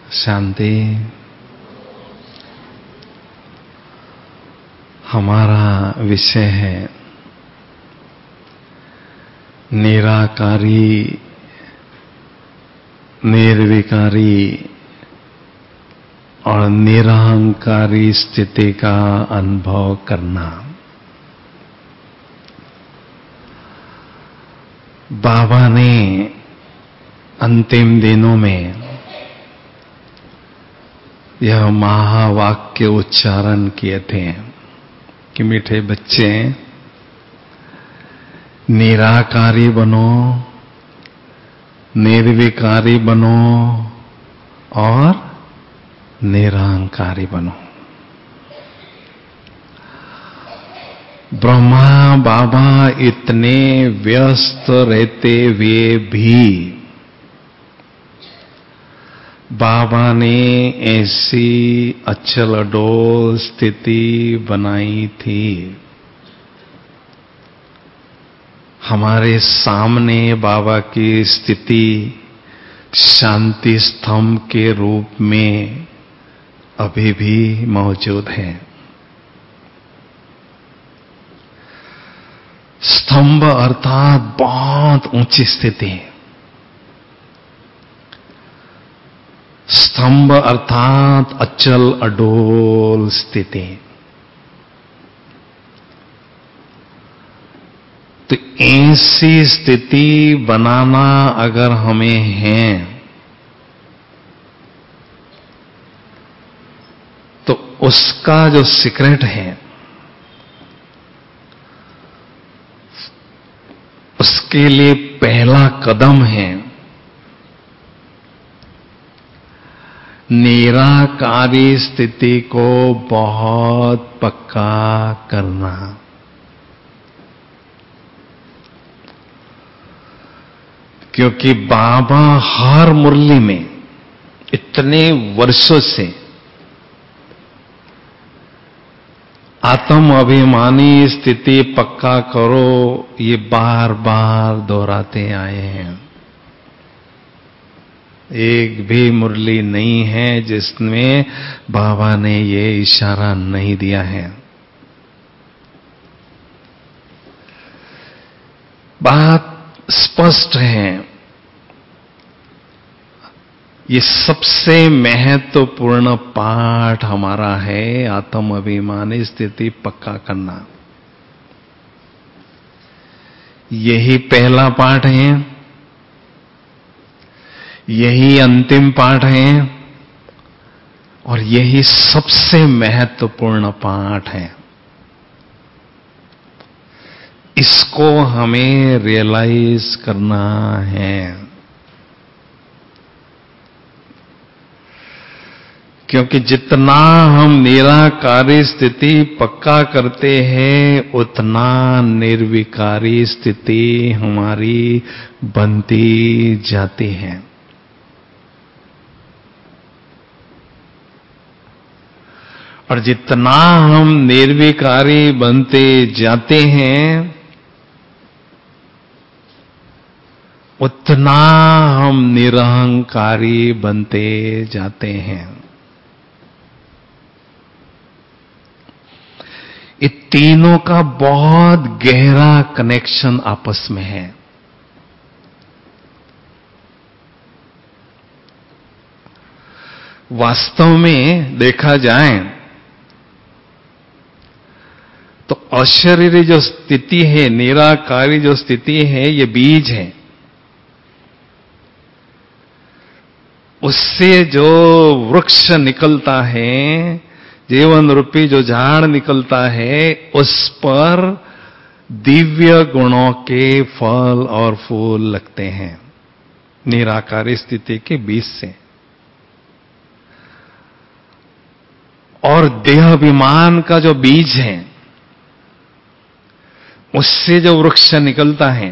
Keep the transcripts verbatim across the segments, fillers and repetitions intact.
शांति। हमारा विषय है निराकारी निर्विकारी और निरहंकारी स्थिति का अनुभव करना। बाबा ने अंतिम दिनों में यह महावाक्य उच्चारण किए थे कि मीठे बच्चे, निराकारी बनो, निर्विकारी बनो और निरहंकारी बनो। ब्रह्मा बाबा इतने व्यस्त रहते हुए भी बाबा ने ऐसी अचल अडोल स्थिति बनाई थी। हमारे सामने बाबा की स्थिति शांति स्तंभ के रूप में अभी भी मौजूद है। स्तंभ अर्थात बहुत ऊंची स्थिति। स्तंभ अर्थात अचल अडोल स्थिति। तो ऐसी स्थिति बनाना अगर हमें है तो उसका जो सीक्रेट है, उसके लिए पहला कदम है निराकारी स्थिति को बहुत पक्का करना। क्योंकि बाबा हर मुरली में इतने वर्षों से आत्म अभिमानी स्थिति पक्का करो, ये बार बार दोहराते आए हैं। एक भी मुरली नहीं है जिसमें बाबा ने ये इशारा नहीं दिया है। बात स्पष्ट है। ये सबसे महत्वपूर्ण पाठ हमारा है आत्म अभिमानी स्थिति पक्का करना। यही पहला पाठ है, यही अंतिम पाठ है और यही सबसे महत्वपूर्ण पाठ है। इसको हमें रियलाइज करना है। क्योंकि जितना हम निराकारी स्थिति पक्का करते हैं, उतना निर्विकारी स्थिति हमारी बनती जाती है। और जितना हम निर्विकारी बनते जाते हैं, उतना हम निरहंकारी बनते जाते हैं। ये तीनों का बहुत गहरा कनेक्शन आपस में है। वास्तव में देखा जाए तो अशरीरी जो स्थिति है, निराकारी जो स्थिति है, ये बीज है। उससे जो वृक्ष निकलता है, जीवन रूपी जो झाड़ निकलता है, उस पर दिव्य गुणों के फल और फूल लगते हैं निराकारी स्थिति के बीज से। और देहाभिमान का जो बीज है, उससे जो वृक्ष निकलता है,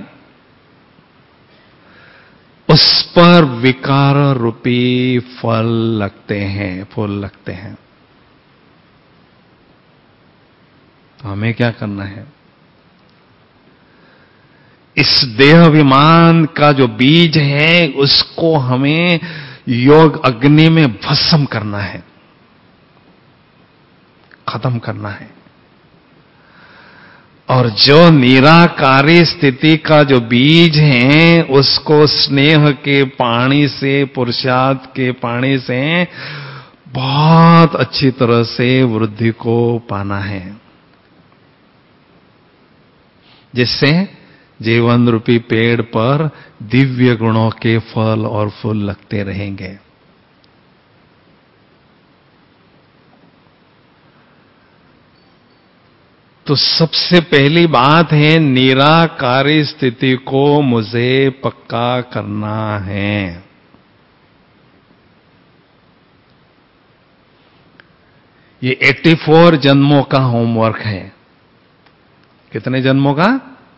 उस पर विकार रूपी फल लगते हैं, फूल लगते हैं। तो हमें क्या करना है? इस देहाभिमान का जो बीज है, उसको हमें योग अग्नि में भस्म करना है, खत्म करना है। और जो निराकारी स्थिति का जो बीज है उसको स्नेह के पानी से, पुरुषार्थ के पानी से बहुत अच्छी तरह से वृद्धि को पाना है, जिससे जीवन रूपी पेड़ पर दिव्य गुणों के फल और फूल लगते रहेंगे। तो सबसे पहली बात है, निराकारी स्थिति को मुझे पक्का करना है। ये चौरासी जन्मों का होमवर्क है। कितने जन्मों का?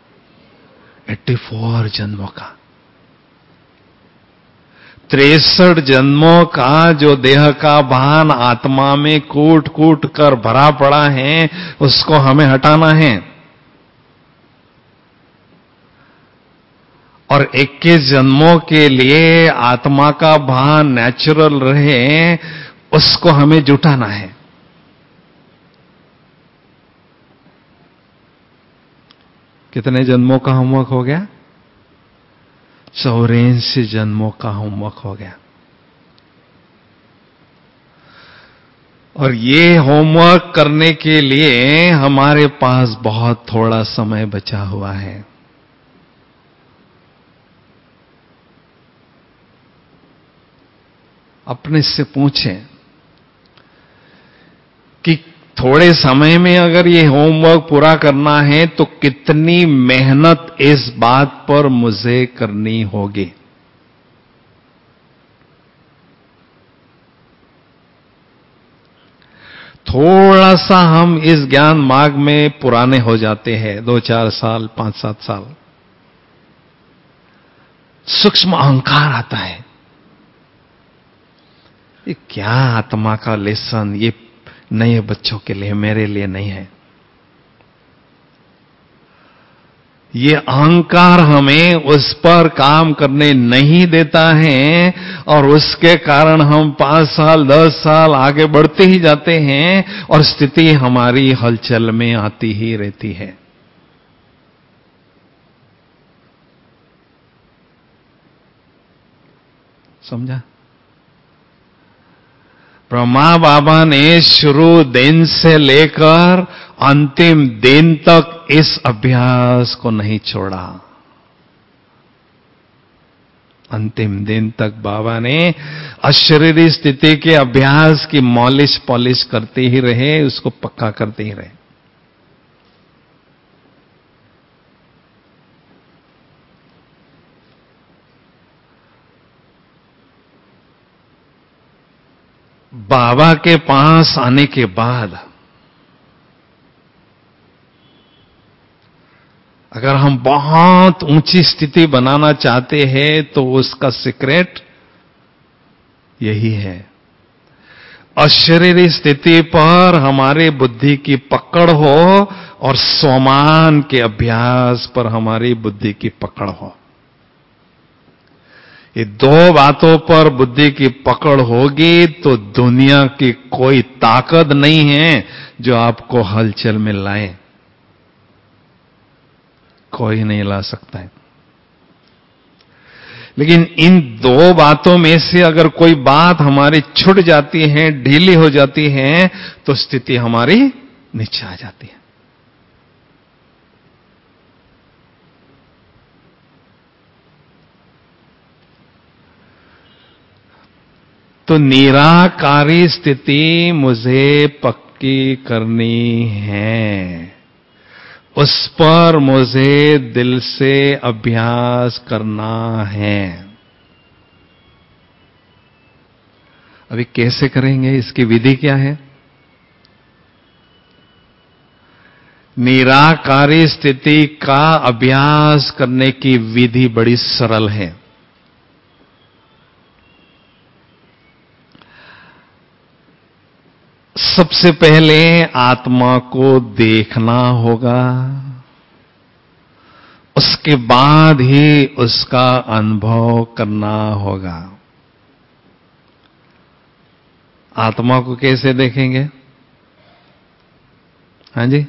चौरासी जन्मों का। तिरसठ जन्मों का जो देह का भान आत्मा में कूट कूट कर भरा पड़ा है, उसको हमें हटाना है। और इक्कीस जन्मों के लिए आत्मा का भान नेचुरल रहे, उसको हमें जुटाना है। कितने जन्मों का होमवर्क हो गया? चौरासी जन्मों का होमवर्क हो गया। और ये होमवर्क करने के लिए हमारे पास बहुत थोड़ा समय बचा हुआ है। अपने से पूछें कि थोड़े समय में अगर ये होमवर्क पूरा करना है तो कितनी मेहनत इस बात पर मुझे करनी होगी। थोड़ा सा हम इस ज्ञान मार्ग में पुराने हो जाते हैं, दो चार साल, पांच सात साल, सूक्ष्म अहंकार आता है। ये क्या आत्मा का लेसन, ये नए बच्चों के लिए, मेरे लिए नहीं है। ये अहंकार हमें उस पर काम करने नहीं देता है और उसके कारण हम पांच साल दस साल आगे बढ़ते ही जाते हैं और स्थिति हमारी हलचल में आती ही रहती है। समझा? ब्रह्मा बाबा ने शुरू दिन से लेकर अंतिम दिन तक इस अभ्यास को नहीं छोड़ा। अंतिम दिन तक बाबा ने अशरीरी स्थिति के अभ्यास की मॉलिश पॉलिश करते ही रहे, उसको पक्का करते ही रहे। बाबा के पास आने के बाद अगर हम बहुत ऊंची स्थिति बनाना चाहते हैं तो उसका सीक्रेट यही है। अशरीरी स्थिति पर हमारी बुद्धि की पकड़ हो और स्वमान के अभ्यास पर हमारी बुद्धि की पकड़ हो। ये दो बातों पर बुद्धि की पकड़ होगी तो दुनिया की कोई ताकत नहीं है जो आपको हलचल में लाए। कोई नहीं ला सकता है। लेकिन इन दो बातों में से अगर कोई बात हमारी छूट जाती है, ढीली हो जाती है, तो स्थिति हमारी नीचे आ जाती है। तो निराकारी स्थिति मुझे पक्की करनी है, उस पर मुझे दिल से अभ्यास करना है। अभी कैसे करेंगे, इसकी विधि क्या है? निराकारी स्थिति का अभ्यास करने की विधि बड़ी सरल है। सबसे पहले आत्मा को देखना होगा, उसके बाद ही उसका अनुभव करना होगा। आत्मा को कैसे देखेंगे? हाँ जी,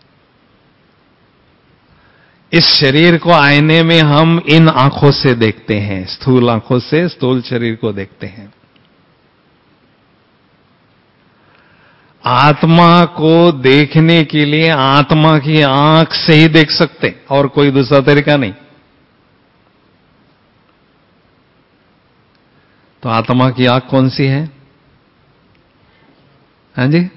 इस शरीर को आईने में हम इन आंखों से देखते हैं, स्थूल आंखों से स्थूल शरीर को देखते हैं। आत्मा को देखने के लिए आत्मा की आंख से ही देख सकते, और कोई दूसरा तरीका नहीं। तो आत्मा की आंख कौन सी है? हाँ जी,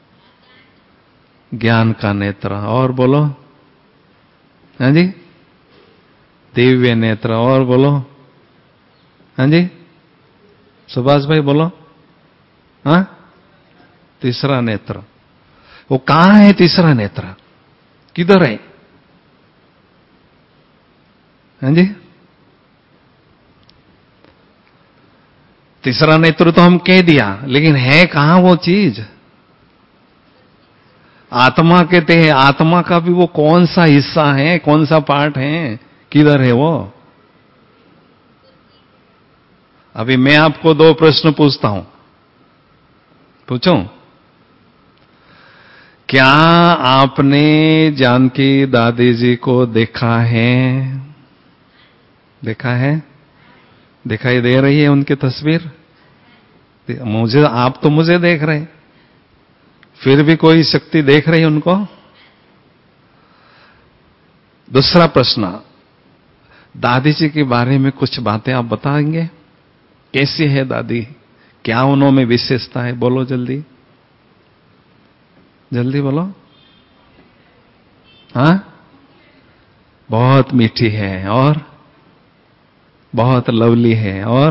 ज्ञान का नेत्र। और बोलो, हाँ जी, दिव्य नेत्र। और बोलो, हाँ जी, सुभाष भाई बोलो, हाँ, तीसरा नेत्र। वो कहां है तीसरा नेत्र? किधर है? हाँ जी, तीसरा नेत्र तो हम कह दिया, लेकिन है कहां वो चीज? आत्मा कहते हैं, आत्मा का भी वो कौन सा हिस्सा है, कौन सा पार्ट है, किधर है वो? अभी मैं आपको दो प्रश्न पूछता हूं, पूछूं? क्या आपने जानकी दादी जी को देखा है? देखा है? दिखाई दे रही है उनकी तस्वीर? मुझे, आप तो मुझे देख रहे हैं, फिर भी कोई शक्ति देख रही है उनको? दूसरा प्रश्न, दादी जी के बारे में कुछ बातें आप बताएंगे? कैसी है दादी? क्या उन्होंने विशेषता है? बोलो जल्दी, जल्दी बोलो। हाँ, बहुत मीठी है, और बहुत लवली है, और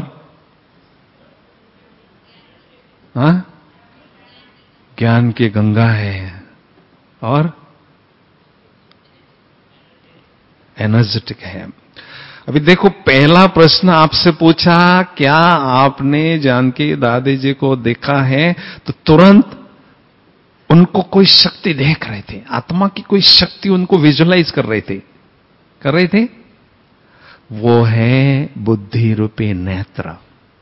हाँ, ज्ञान की गंगा है, और एनर्जेटिक है। अभी देखो, पहला प्रश्न आपसे पूछा, क्या आपने जानकी दादी जी को देखा है? तो तुरंत उनको कोई शक्ति देख रहे थे, आत्मा की कोई शक्ति उनको विजुलाइज कर रहे थे, कर रहे थे। वो है बुद्धि रूपी नेत्र,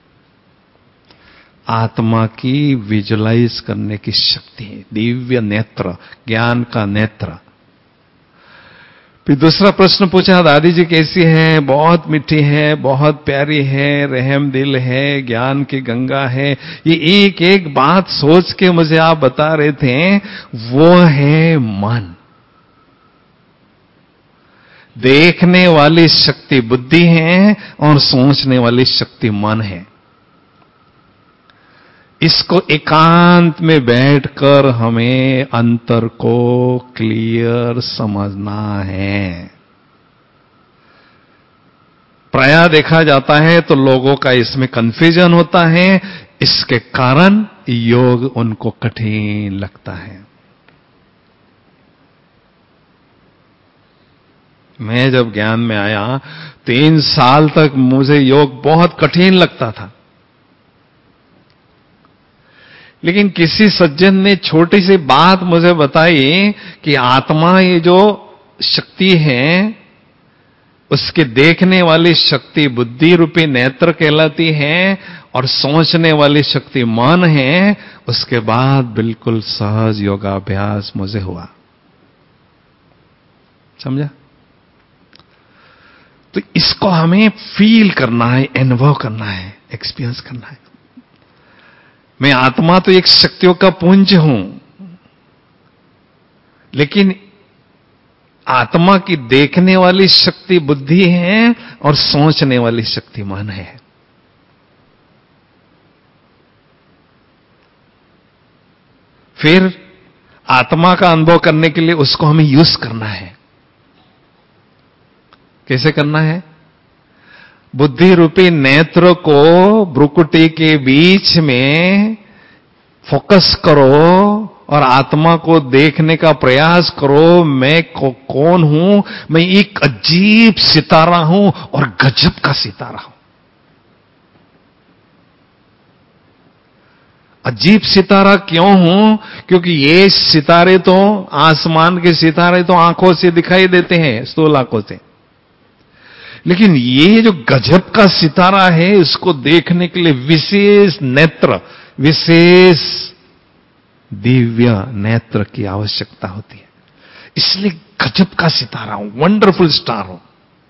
आत्मा की विजुलाइज करने की शक्ति है, दिव्य नेत्र, ज्ञान का नेत्र। फिर दूसरा प्रश्न पूछा, दादी जी कैसी है? बहुत मीठी है, बहुत प्यारी है, रहम दिल है, ज्ञान की गंगा है। ये एक एक बात सोच के मुझे आप बता रहे थे, वो है मन। देखने वाली शक्ति बुद्धि है और सोचने वाली शक्ति मन है। इसको एकांत में बैठकर हमें अंतर को क्लियर समझना है। प्रायः देखा जाता है तो लोगों का इसमें कंफ्यूजन होता है, इसके कारण योग उनको कठिन लगता है। मैं जब ज्ञान में आया, तीन साल तक मुझे योग बहुत कठिन लगता था, लेकिन किसी सज्जन ने छोटी सी बात मुझे बताई कि आत्मा, ये जो शक्ति है, उसके देखने वाली शक्ति बुद्धि रूपी नेत्र कहलाती है, और सोचने वाली शक्ति मन है। उसके बाद बिल्कुल सहज योगाभ्यास मुझे हुआ, समझा? तो इसको हमें फील करना है, अनुभव करना है, एक्सपीरियंस करना है। मैं आत्मा तो एक शक्तियों का पुंज हूं, लेकिन आत्मा की देखने वाली शक्ति बुद्धि है और सोचने वाली शक्ति मन है। फिर आत्मा का अनुभव करने के लिए उसको हमें यूज करना है। कैसे करना है? बुद्धि रूपी नेत्र को भ्रुकुटी के बीच में फोकस करो और आत्मा को देखने का प्रयास करो। मैं को, कौन हूं? मैं एक अजीब सितारा हूं, और गजब का सितारा हूं। अजीब सितारा क्यों हूं? क्योंकि ये सितारे तो, आसमान के सितारे तो आंखों से दिखाई देते हैं, स्थूल आंखों से, लेकिन ये जो गजब का सितारा है, इसको देखने के लिए विशेष नेत्र, विशेष दिव्य नेत्र की आवश्यकता होती है। इसलिए गजब का सितारा हूं, वंडरफुल स्टार हूं।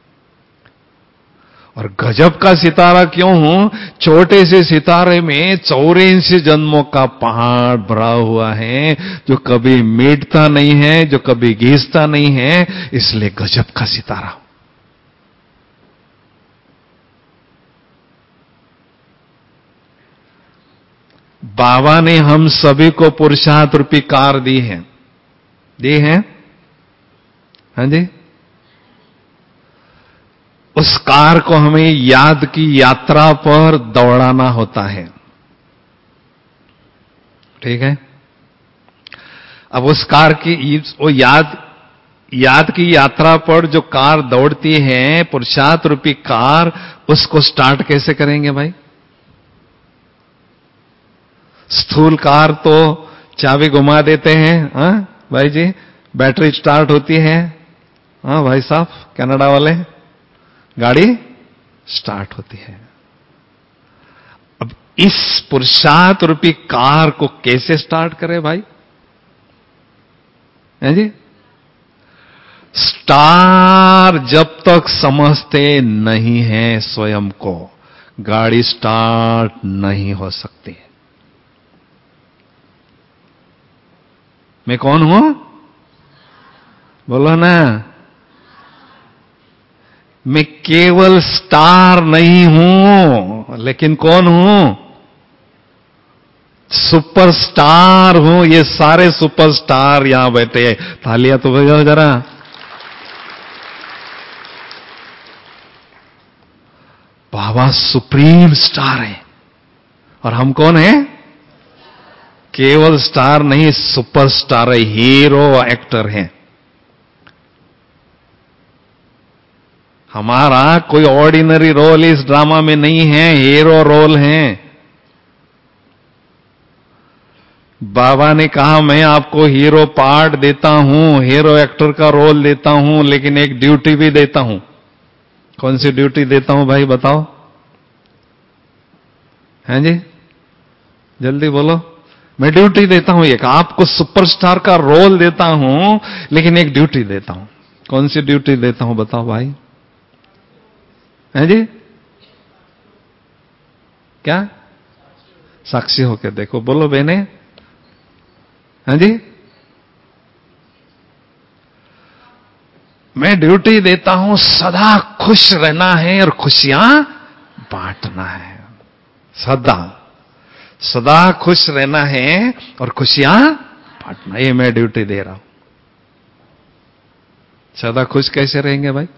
और गजब का सितारा क्यों हूं? छोटे से सितारे में चौरासी जन्मों का पहाड़ भरा हुआ है, जो कभी मिटता नहीं है, जो कभी घिसता नहीं है, इसलिए गजब का सितारा हूं। बाबा ने हम सभी को पुरुषार्थ रूपी कार दी है, दी है, हाँ जी। उस कार को हमें याद की यात्रा पर दौड़ाना होता है, ठीक है। अब उस कार की वो याद याद की यात्रा पर जो कार दौड़ती है, पुरुषार्थ रूपी कार, उसको स्टार्ट कैसे करेंगे भाई? स्थूल कार तो चाबी घुमा देते हैं, हाँ भाई जी, बैटरी स्टार्ट होती है, हाँ भाई साहब कनाडा वाले, गाड़ी स्टार्ट होती है। अब इस पुरुषार्थ रूपी कार को कैसे स्टार्ट करें भाई? है जी, स्टार जब तक समझते नहीं है स्वयं को, गाड़ी स्टार्ट नहीं हो सकती। मैं कौन हूं? बोलो ना। मैं केवल स्टार नहीं हूं, लेकिन कौन हूं? सुपरस्टार हूं। ये सारे सुपरस्टार यहां बैठे हैं, तालियां तो बजाओ जरा। बाबा सुप्रीम स्टार है, और हम कौन हैं? केवल स्टार नहीं, सुपरस्टार है, हीरो एक्टर हैं। हमारा कोई ऑर्डिनरी रोल इस ड्रामा में नहीं है, हीरो रोल है। बाबा ने कहा मैं आपको हीरो पार्ट देता हूं, हीरो एक्टर का रोल देता हूं, लेकिन एक ड्यूटी भी देता हूं। कौन सी ड्यूटी देता हूं भाई बताओ? हैं जी, जल्दी बोलो। मैं ड्यूटी देता हूं एक, आपको सुपरस्टार का रोल देता हूं, लेकिन एक ड्यूटी देता हूं। कौन सी ड्यूटी देता हूं बताओ भाई? हैं जी, क्या? साक्षी होकर देखो, बोलो बहने। हैं जी, मैं ड्यूटी देता हूं सदा खुश रहना है और खुशियां बांटना है। सदा सदा खुश रहना है और खुशियां बांटना, ये मैं ड्यूटी दे रहा हूं। सदा खुश कैसे रहेंगे भाई?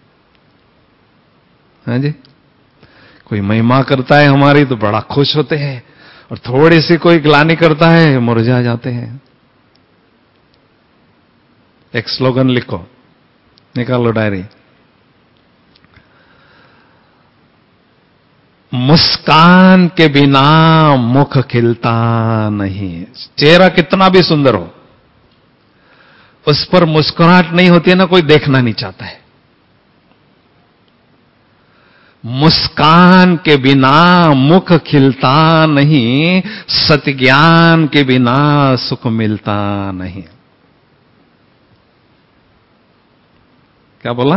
हाँ जी, कोई महिमा करता है हमारी तो बड़ा खुश होते हैं, और थोड़ी सी कोई ग्लानि करता है मुरझा जाते हैं। एक स्लोगन लिखो, निकालो डायरी। मुस्कान के बिना मुख खिलता नहीं। चेहरा कितना भी सुंदर हो, उस पर मुस्कुराहट नहीं होती है ना, कोई देखना नहीं चाहता है। मुस्कान के बिना मुख खिलता नहीं, सत्य ज्ञान के बिना सुख मिलता नहीं। क्या बोला?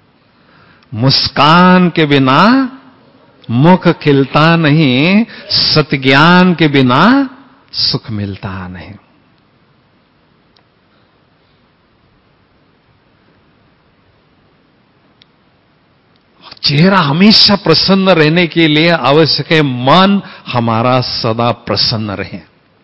मुस्कान के बिना मुख खिलता नहीं, सत्य ज्ञान के बिना सुख मिलता नहीं। चेहरा हमेशा प्रसन्न रहने के लिए आवश्यक है मन हमारा सदा प्रसन्न रहे,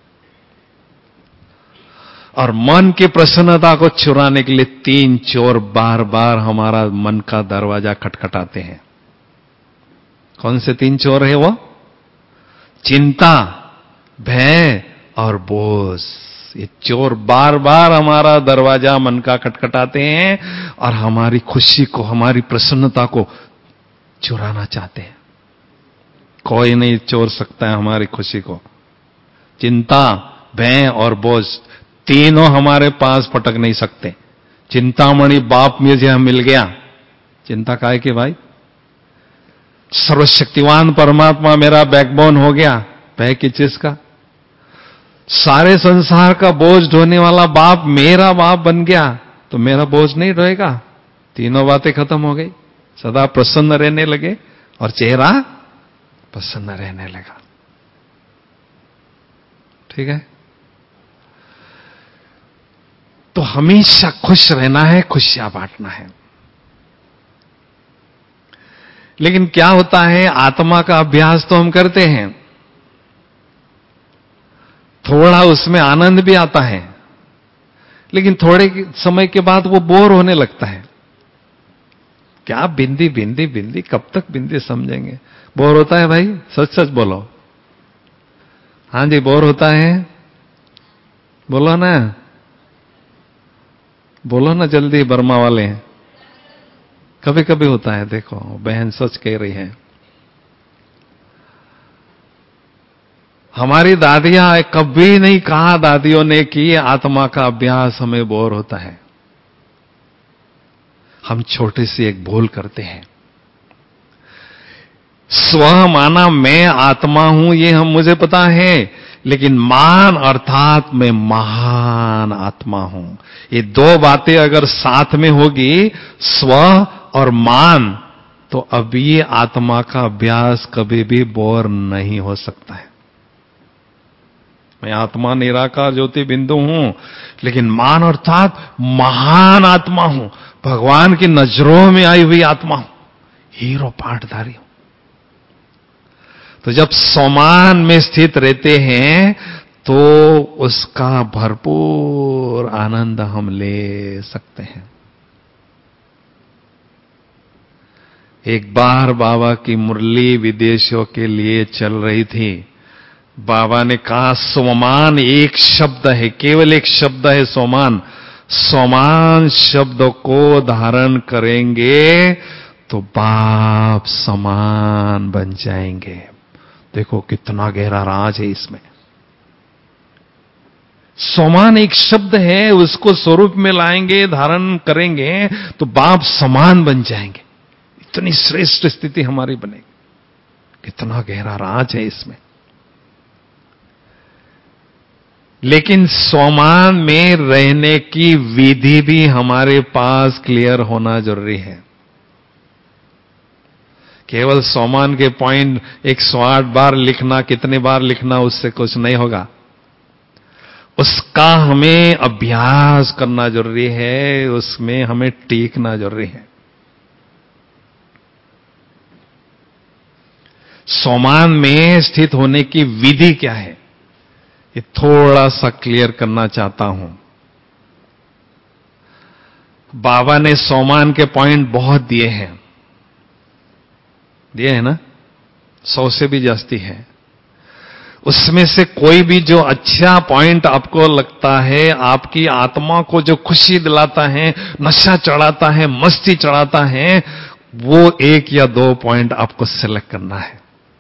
और मन की प्रसन्नता को चुराने के लिए तीन चोर बार बार हमारा मन का दरवाजा खटखटाते हैं। कौन से तीन चोर है वो? चिंता, भय और बोझ। ये चोर बार बार हमारा दरवाजा मन का खटखटाते हैं और हमारी खुशी को, हमारी प्रसन्नता को चुराना चाहते हैं। कोई नहीं चोर सकता है हमारी खुशी को। चिंता, भय और बोझ तीनों हमारे पास पटक नहीं सकते। चिंतामणि बाप मुझे मिल गया, चिंता काहे की भाई? सर्वशक्तिवान परमात्मा मेरा बैकबोन हो गया, भय किस चीज का? सारे संसार का बोझ ढोने वाला बाप मेरा बाप बन गया तो मेरा बोझ नहीं ढोएगा। तीनों बातें खत्म हो गई, सदा प्रसन्न रहने लगे और चेहरा प्रसन्न रहने लगा। ठीक है? तो हमेशा खुश रहना है, खुशियां बांटना है। लेकिन क्या होता है, आत्मा का अभ्यास तो हम करते हैं, थोड़ा उसमें आनंद भी आता है, लेकिन थोड़े समय के बाद वो बोर होने लगता है। क्या बिंदी बिंदी बिंदी, कब तक बिंदी समझेंगे? बोर होता है भाई, सच सच बोलो। हां जी, बोर होता है, बोलो ना, बोलो ना जल्दी, बर्मा वाले। कभी कभी होता है, देखो बहन सच कह रही है। हमारी दादियां कभी नहीं कहा, दादियों ने, कि आत्मा का अभ्यास हमें बोर होता है। हम छोटे से एक भूल करते हैं। स्व माना मैं आत्मा हूं, ये हम मुझे पता है, लेकिन मान अर्थात मैं महान आत्मा हूं। ये दो बातें अगर साथ में होगी, स्व और मान, तो अब ये आत्मा का अभ्यास कभी भी बोर नहीं हो सकता है। मैं आत्मा निराकार ज्योति बिंदु हूं, लेकिन मान अर्थात महान आत्मा हूं, भगवान की नजरों में आई हुई आत्मा हूं, हीरो पाठधारी हूं। तो जब समान में स्थित रहते हैं तो उसका भरपूर आनंद हम ले सकते हैं। एक बार बाबा की मुरली विदेशियों के लिए चल रही थी। बाबा ने कहा, सोमान एक शब्द है, केवल एक शब्द है सोमान। सोमान शब्द को धारण करेंगे तो बाप समान बन जाएंगे। देखो कितना गहरा राज है इसमें। सोमान एक शब्द है, उसको स्वरूप में लाएंगे, धारण करेंगे तो बाप समान बन जाएंगे। इतनी श्रेष्ठ स्थिति हमारी बनेगी। कितना गहरा राज है इसमें। लेकिन सोमान में रहने की विधि भी हमारे पास क्लियर होना जरूरी है। केवल सोमान के पॉइंट एक सौ आठ बार लिखना, कितने बार लिखना, उससे कुछ नहीं होगा। उसका हमें अभ्यास करना जरूरी है, उसमें हमें टीकना जरूरी है। सोमान में स्थित होने की विधि क्या है, ये थोड़ा सा क्लियर करना चाहता हूं। बाबा ने सोमान के पॉइंट बहुत दिए हैं, दिए हैं ना, सौ से भी जास्ती है। उसमें से कोई भी जो अच्छा पॉइंट आपको लगता है, आपकी आत्मा को जो खुशी दिलाता है, नशा चढ़ाता है, मस्ती चढ़ाता है, वो एक या दो पॉइंट आपको सिलेक्ट करना है।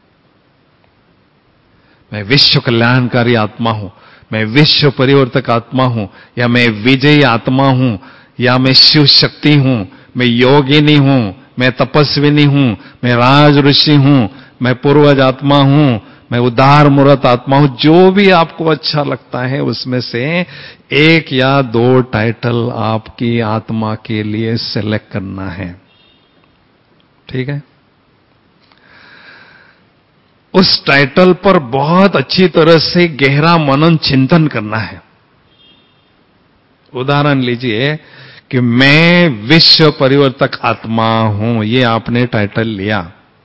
मैं विश्व कल्याणकारी आत्मा हूं, मैं विश्व परिवर्तक आत्मा हूं, या मैं विजयी आत्मा हूं, या मैं शिव शक्ति हूं, मैं योगिनी हूं, मैं तपस्विनी हूं, मैं राज ऋषि हूं, मैं पूर्वज आत्मा हूं, मैं उदार मूर्त आत्मा हूं। जो भी आपको अच्छा लगता है उसमें से एक या दो टाइटल आपकी आत्मा के लिए सेलेक्ट करना है। ठीक है? उस टाइटल पर बहुत अच्छी तरह से गहरा मनन चिंतन करना है। उदाहरण लीजिए कि मैं विश्व परिवर्तक आत्मा हूं, ये आपने टाइटल लिया,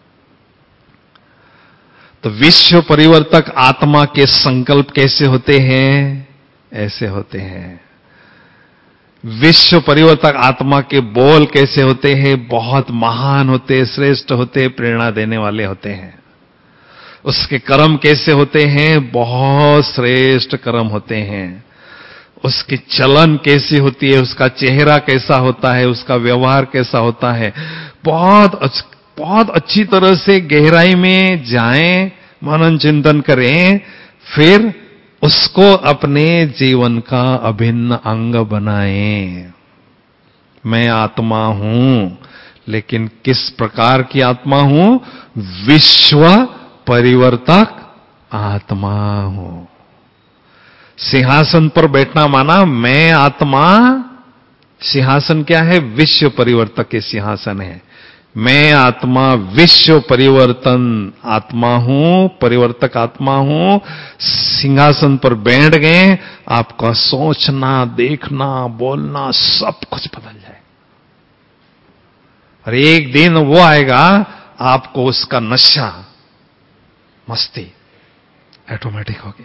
तो विश्व परिवर्तक आत्मा के संकल्प कैसे होते हैं? ऐसे होते हैं। विश्व परिवर्तक आत्मा के बोल कैसे होते हैं? बहुत महान होते, श्रेष्ठ होते, प्रेरणा देने वाले होते हैं। उसके कर्म कैसे होते हैं? बहुत श्रेष्ठ कर्म होते हैं। उसकी चलन कैसी होती है? उसका चेहरा कैसा होता है? उसका व्यवहार कैसा होता है? बहुत बहुत अच्छी तरह से गहराई में जाएं, मनन चिंतन करें, फिर उसको अपने जीवन का अभिन्न अंग बनाएं। मैं आत्मा हूं, लेकिन किस प्रकार की आत्मा हूं? विश्व परिवर्तक आत्मा हूं। सिंहासन पर बैठना माना मैं आत्मा। सिंहासन क्या है? विश्व परिवर्तक के सिंहासन है। मैं आत्मा विश्व परिवर्तन आत्मा हूं, परिवर्तक आत्मा हूं। सिंहासन पर बैठ गए, आपका सोचना, देखना, बोलना सब कुछ बदल जाए। और एक दिन वो आएगा, आपको उसका नशा, मस्ती ऑटोमेटिक होगी।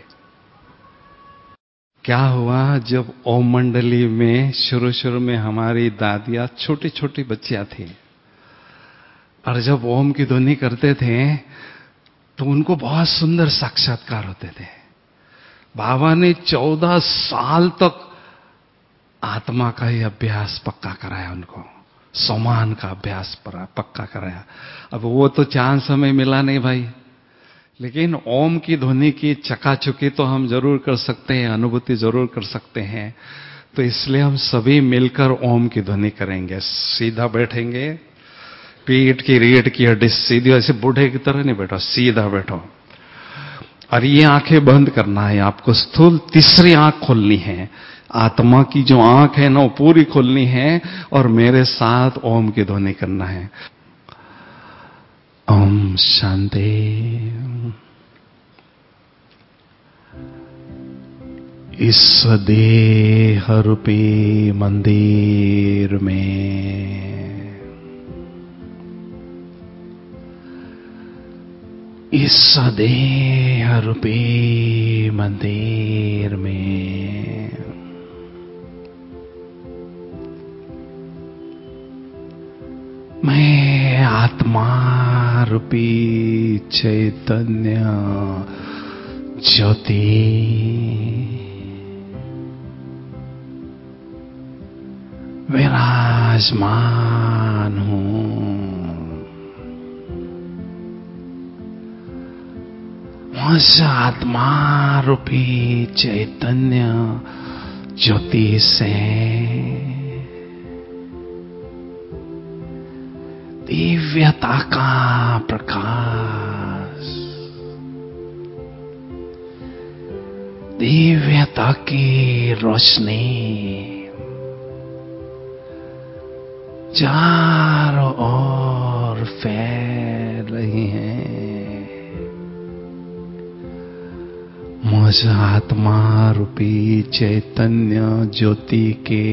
क्या हुआ जब ओम मंडली में शुरू शुरू में हमारी दादियां छोटी छोटी बच्चियां थी, और जब ओम की ध्वनि करते थे तो उनको बहुत सुंदर साक्षात्कार होते थे। बाबा ने चौदह साल तक आत्मा का ही अभ्यास पक्का कराया उनको, सोमान का अभ्यास पक्का कराया। अब वो तो चांद समय मिला नहीं भाई, लेकिन ओम की ध्वनि की चकाचुकी तो हम जरूर कर सकते हैं, अनुभूति जरूर कर सकते हैं। तो इसलिए हम सभी मिलकर ओम की ध्वनि करेंगे। सीधा बैठेंगे, पीठ की रीढ़ की हड्डी सीधी, ऐसे बूढ़े की तरह नहीं बैठो, सीधा बैठो। और ये आंखें बंद करना है आपको। स्थूल तीसरी आंख खोलनी है, आत्मा की जो आंख है ना वो पूरी खोलनी है, और मेरे साथ ओम की ध्वनि करना है। ओम शांति। इस देह रूपी मंदिर में, इस देह रूपी मंदिर में मैं आत्मा रूपी चैतन्य ज्योति विराजमान हूं। उस आत्मा रूपी चैतन्य ज्योति से दिव्यता का प्रकाश, दिव्यता की रोशनी चारों ओर फैल रही है। मुझ आत्मा रूपी चैतन्य ज्योति के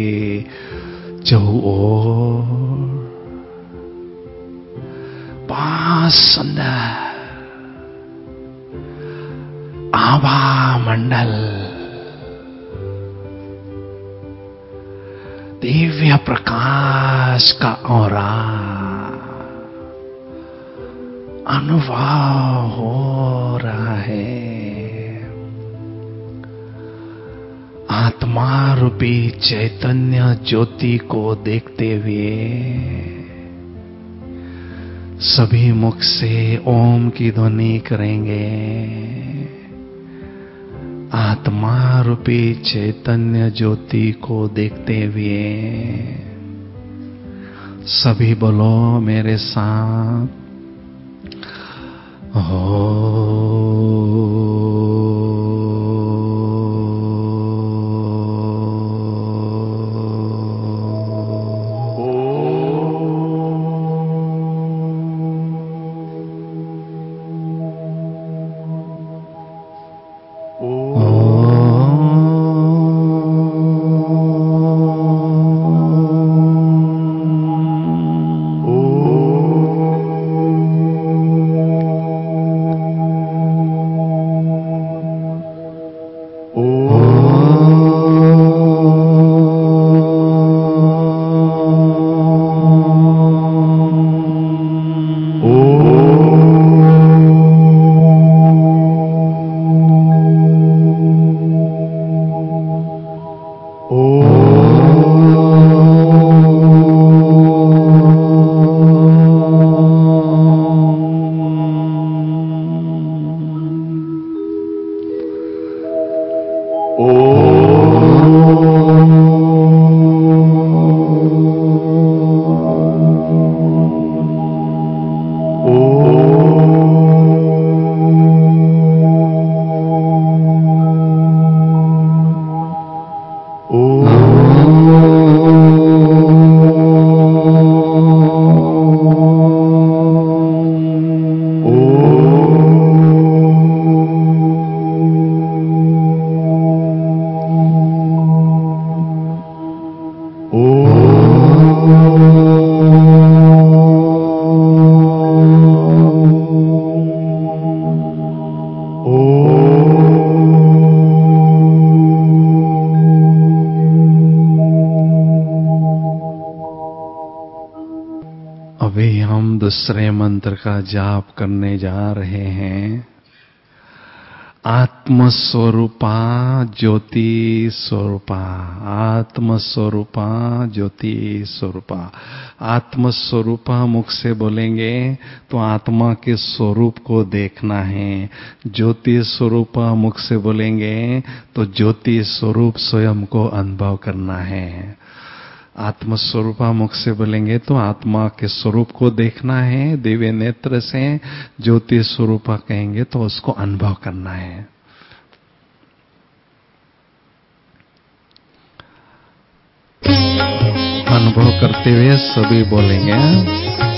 चौओर पांच सुंदर आभा मंडल दिव्य प्रकाश का औरा अनुभव हो रहा है। आत्मा रूपी चैतन्य ज्योति को देखते हुए सभी मुख से ओम की ध्वनि करेंगे। आत्मा रूपी चैतन्य ज्योति को देखते हुए सभी बोलो मेरे साथ, हो अभी हम दूसरे मंत्र का जाप करने जा रहे हैं। आत्मस्वरूपा ज्योति स्वरूपा, आत्मस्वरूपा ज्योति स्वरूपा। आत्मस्वरूपा मुख से बोलेंगे तो आत्मा के स्वरूप को देखना है। ज्योति स्वरूपा मुख से बोलेंगे तो ज्योति स्वरूप स्वयं को अनुभव करना है। आत्मस्वरूपा मुख से बोलेंगे तो आत्मा के स्वरूप को देखना है दिव्य नेत्र से। ज्योति स्वरूपा कहेंगे तो उसको अनुभव करना है। अनुभव करते हुए सभी बोलेंगे।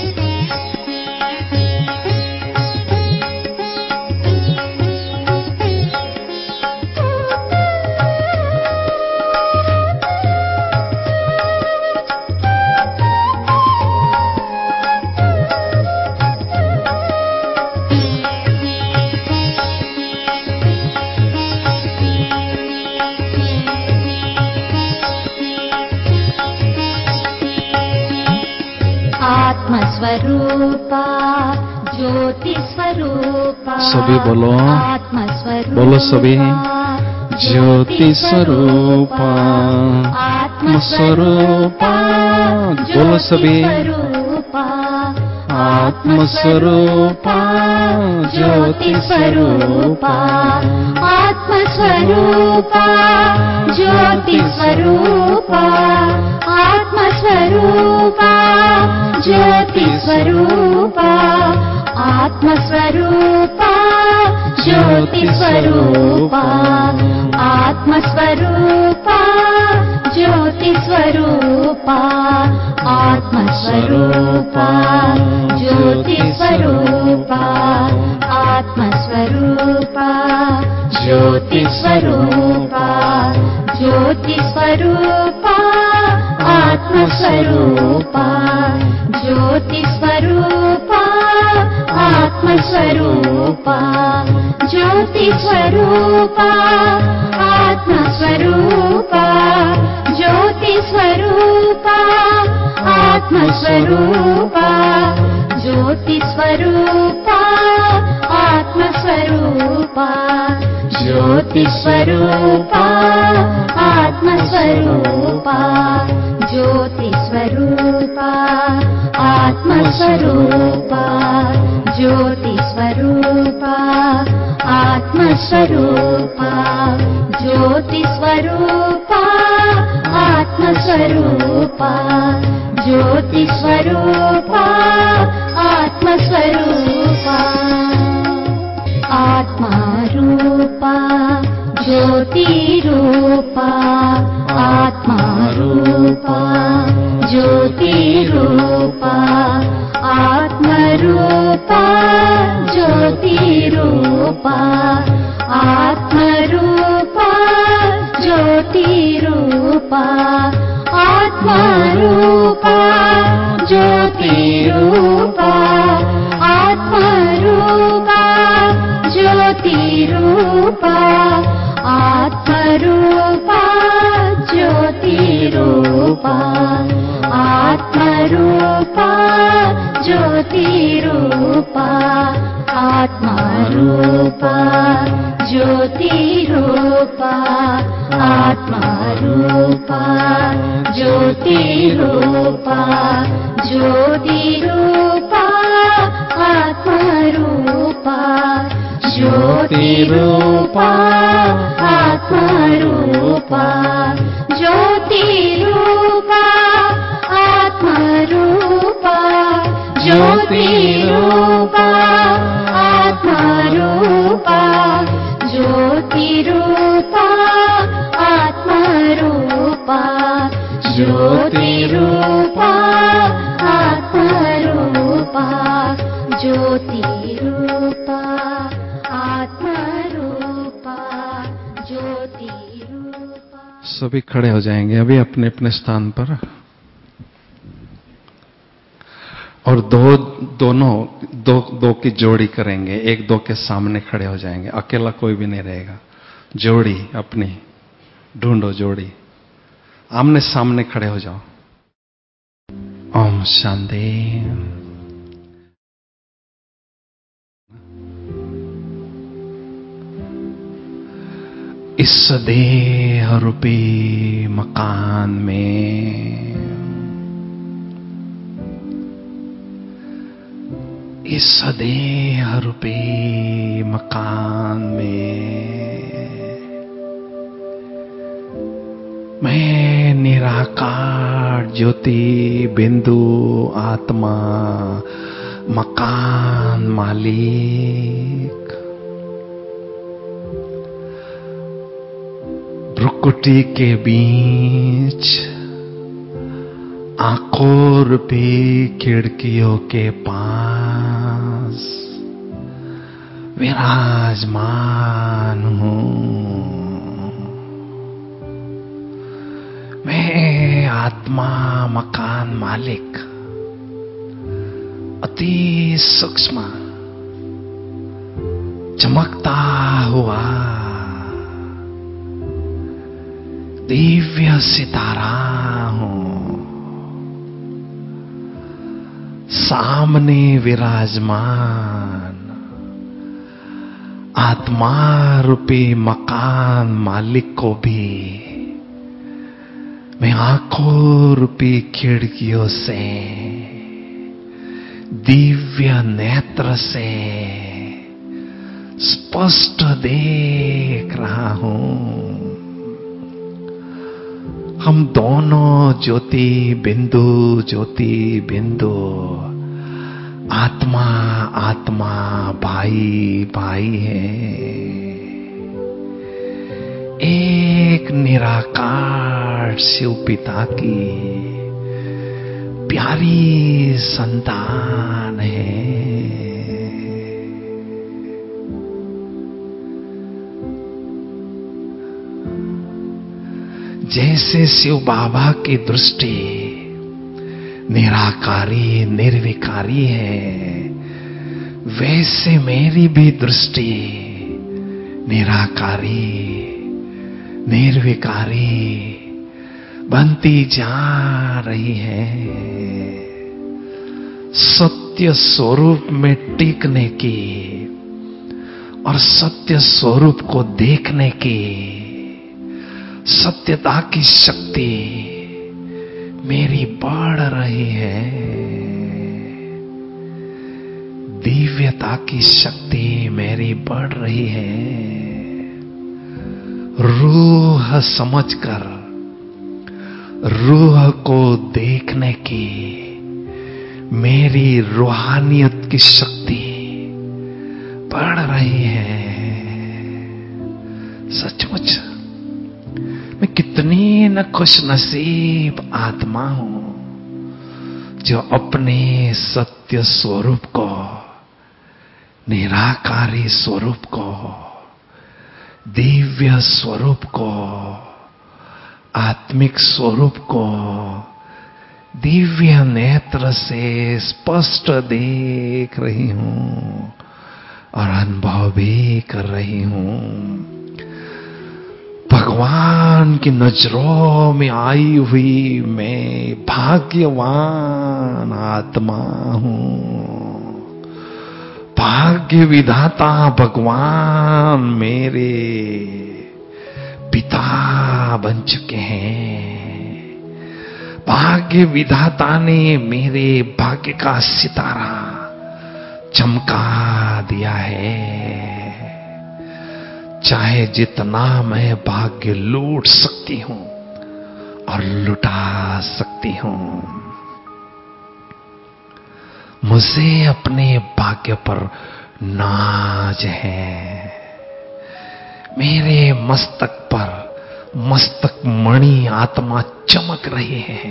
आत्मस्वरूपा ज्योति स्वरूपा, सभी बोलो। आत्मस्वरूपा बोलो सभी। ज्योति स्वरूपा आत्मस्वरूपा, बोलो सभी। आत्मस्वरूपा ज्योति स्वरूपा, आत्मस्वरूपा ज्योति स्वरूपा, आत्मस्वरूपा ज्योति स्वरूपा, आत्मस्वरूपा ज्योति स्वरूपा, आत्मस्वरूपा ज्योति स्वरूपा, आत्मस्वरूपा ज्योति स्वरूपा, आत्मस्वरूपा ज्योति स्वरूपा, ज्योति स्वरूपा आत्मस्वरूपा, ज्योति स्वरूपा आत्मस्वरूपा, ज्योति स्वरूपा आत्मस्वरूपा, ज्योति स्वरूपा आत्मस्वरूपा, ज्योति स्वरूपा आत्मस्वरूपा, ज्योति स्वरूपा आत्मस्वरूपा, ज्योति स्वरूपा आत्मस्वरूपा, ज्योति स्वरूपा आत्मस्वरूपा, ज्योति स्वरूपा आत्मस्वरूपा, ज्योति स्वरूपा आत्मस्वरूपा, आत्मा रूपा ज्योति रूपा, आत्मा रूपा ज्योति रूपा, आत्मा रूपा ज्योति रूपा, आत्मा रूपा ज्योति रूपा, आत्मा रूपा ज्योति रूपा, आत्मा रूपा ज्योति रूपा, आत्मा रूपा ज्योति रूपा, आत्मा रूपा ज्योति रूपा, आत्मा रूपा ज्योति रूपा, आत्मा रूपा ज्योति रूपा, ज्योति रूपा आत्मा रूपा, ज्योति रूपा आत्मा रूपा, ज्योति रूपा आत्मा रूपा, ज्योति रूपा आत्मा रूपा, ज्योति रूपा आत्मा रूपा, ज्योति रूपा आत्मा रूपा, ज्योति रूपा आत्मा रूपा, ज्योति रूपा। सभी खड़े हो जाएंगे अभी अपने अपने स्थान पर। और और दो दोनों दो दो की जोड़ी करेंगे, एक दो के सामने खड़े हो जाएंगे, अकेला कोई भी नहीं रहेगा। जोड़ी अपनी ढूंढो, जोड़ी आमने सामने खड़े हो जाओ। ओम शांति। इस देह रूपी मकान में, इस देह रूपी मकान में मैं निराकार ज्योति बिंदु आत्मा मकान मालिक भ्रुकुटी के बीच आंखों रूपी खिड़कियों के पास विराजमान हूं। मैं आत्मा मकान मालिक अति सूक्ष्म चमकता हुआ दिव्य सितारा हूं। सामने विराजमान आत्मा रूपी मकान मालिक को भी मैं आंखों रूपी खिड़कियों से दिव्य नेत्र से स्पष्ट देख रहा हूं। हम दोनों ज्योति बिंदु ज्योति बिंदु आत्मा आत्मा भाई भाई हैं। एक निराकार शिव पिता की प्यारी संतान है। जैसे शिव बाबा की दृष्टि निराकारी निर्विकारी है, वैसे मेरी भी दृष्टि निराकारी निर्विकारी बनती जा रही है। सत्य स्वरूप में टिकने की और सत्य स्वरूप को देखने की सत्यता की शक्ति मेरी बढ़ रही है। दिव्यता की शक्ति मेरी बढ़ रही है। रूह समझकर रूह को देखने की मेरी रूहानियत की शक्ति बढ़ रही है। सचमुच मैं कितनी न खुश नसीब आत्मा हूं जो अपने सत्य स्वरूप को, निराकारी स्वरूप को, दिव्य स्वरूप को, आत्मिक स्वरूप को दिव्य नेत्र से स्पष्ट देख रही हूं और अनुभव भी कर रही हूं। भगवान की नजरों में आई हुई मैं भाग्यवान आत्मा हूं। भाग्य विधाता भगवान मेरे पिता बन चुके हैं। भाग्य विधाता ने मेरे भाग्य का सितारा चमका दिया है। चाहे जितना मैं भाग्य लूट सकती हूं और लुटा सकती हूं, मुझे अपने भाग्य पर नाज है। मेरे मस्तक पर मस्तक मणि आत्मा चमक रही है।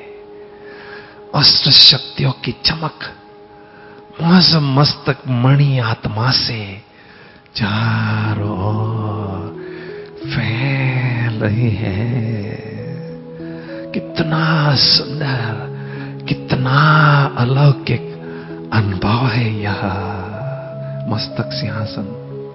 अष्ट शक्तियों की चमक मुझ मस्तक मणि आत्मा से चारों ओर फैल रही है। कितना सुंदर, कितना अलौकिक अनुभव है यह मस्तक सिंहासन।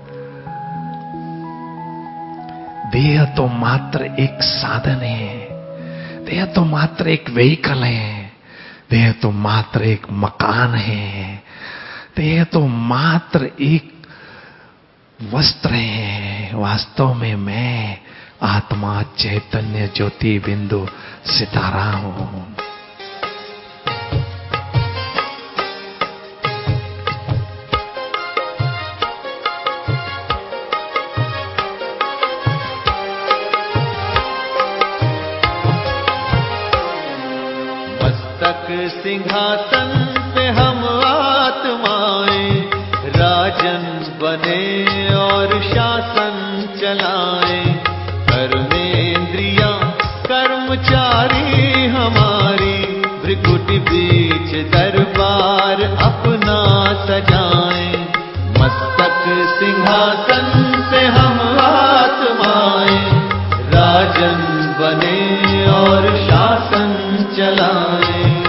देह तो मात्र एक साधन है, देह तो मात्र एक व्हीकल है, देह तो मात्र एक मकान है, देह तो मात्र एक वस्त्र है। वास्तव में मैं आत्मा चैतन्य ज्योति बिंदु सितारा हूं। सिंहासन पे हम आत्माएं राजन बने और शासन चलाएं। कर्मेंद्रियां कर्मचारी हमारी, भृकुटी बीच दरबार अपना सजाएं। मस्तक सिंहासन पे हम आत्माएं राजन बने और शासन चलाएं।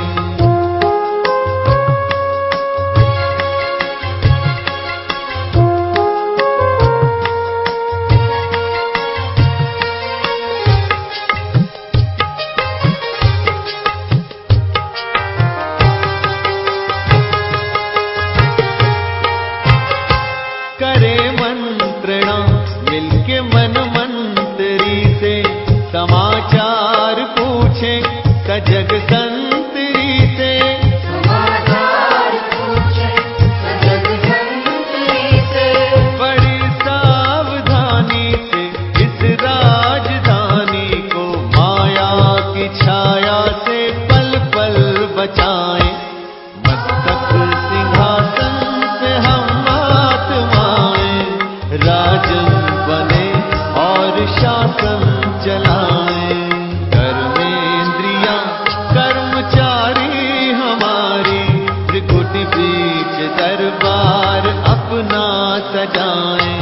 समाचार पूछे सजग संतरी से, समाचार पूछे सजग संतरी से। बड़ी सावधानी से इस राजधानी को माया की छाया से पल पल बचाएं। मस्तक सिंहासन पे हम आत्माएं राजन बने और शासन चलाएं। कर्मेंद्रियां कर्मचारी हमारी, त्रिकुटी बीच दरबार अपना सजाएं।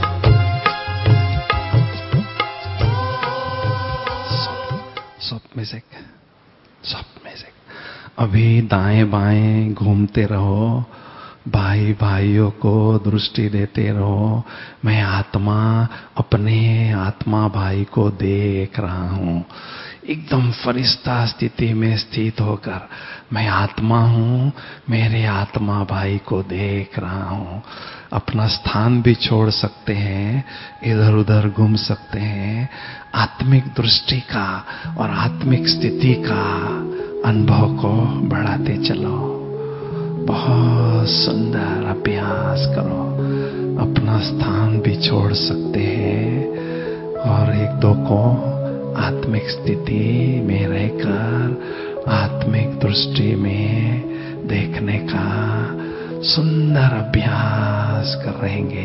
Soft music, soft music. अभी दाएं बाएं घूमते रहो, भाई भाइयों को दृष्टि देते रहो। मैं आत्मा अपने आत्मा भाई को देख रहा हूं, एकदम फरिश्ता स्थिति में स्थित होकर मैं आत्मा हूं, मेरे आत्मा भाई को देख रहा हूं। अपना स्थान भी छोड़ सकते हैं, इधर उधर घूम सकते हैं। आत्मिक दृष्टि का और आत्मिक स्थिति का अनुभव को बढ़ाते चलो। बहुत सुंदर अभ्यास करो। अपना स्थान भी छोड़ सकते हैं और एक दो को आत्मिक स्थिति में रहकर आत्मिक दृष्टि में देखने का सुंदर अभ्यास कर रहेंगे।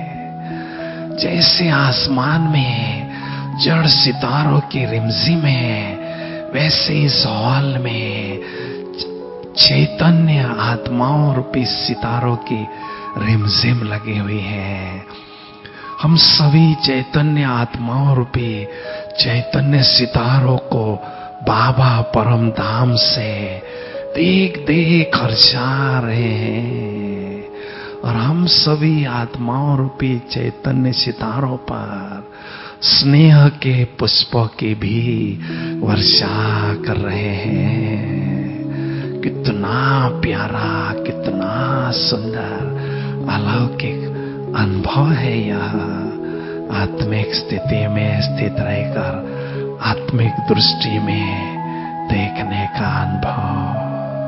जैसे आसमान में जड़ सितारों की रिमझिम है, वैसे इस हॉल में चैतन्य आत्माओं रूपी सितारों की रिमझिम लगी हुई है। हम सभी चैतन्य आत्माओं रूपी चैतन्य सितारों को बाबा परम धाम से देख देख हर्षा रहे हैं और हम सभी आत्माओं रूपी चैतन्य सितारों पर स्नेह के पुष्पों की भी वर्षा कर रहे हैं। कितना प्यारा, कितना सुंदर अलौकिक अनुभव है यह। आत्मिक स्थिति में स्थित रहकर आत्मिक दृष्टि में देखने का अनुभव।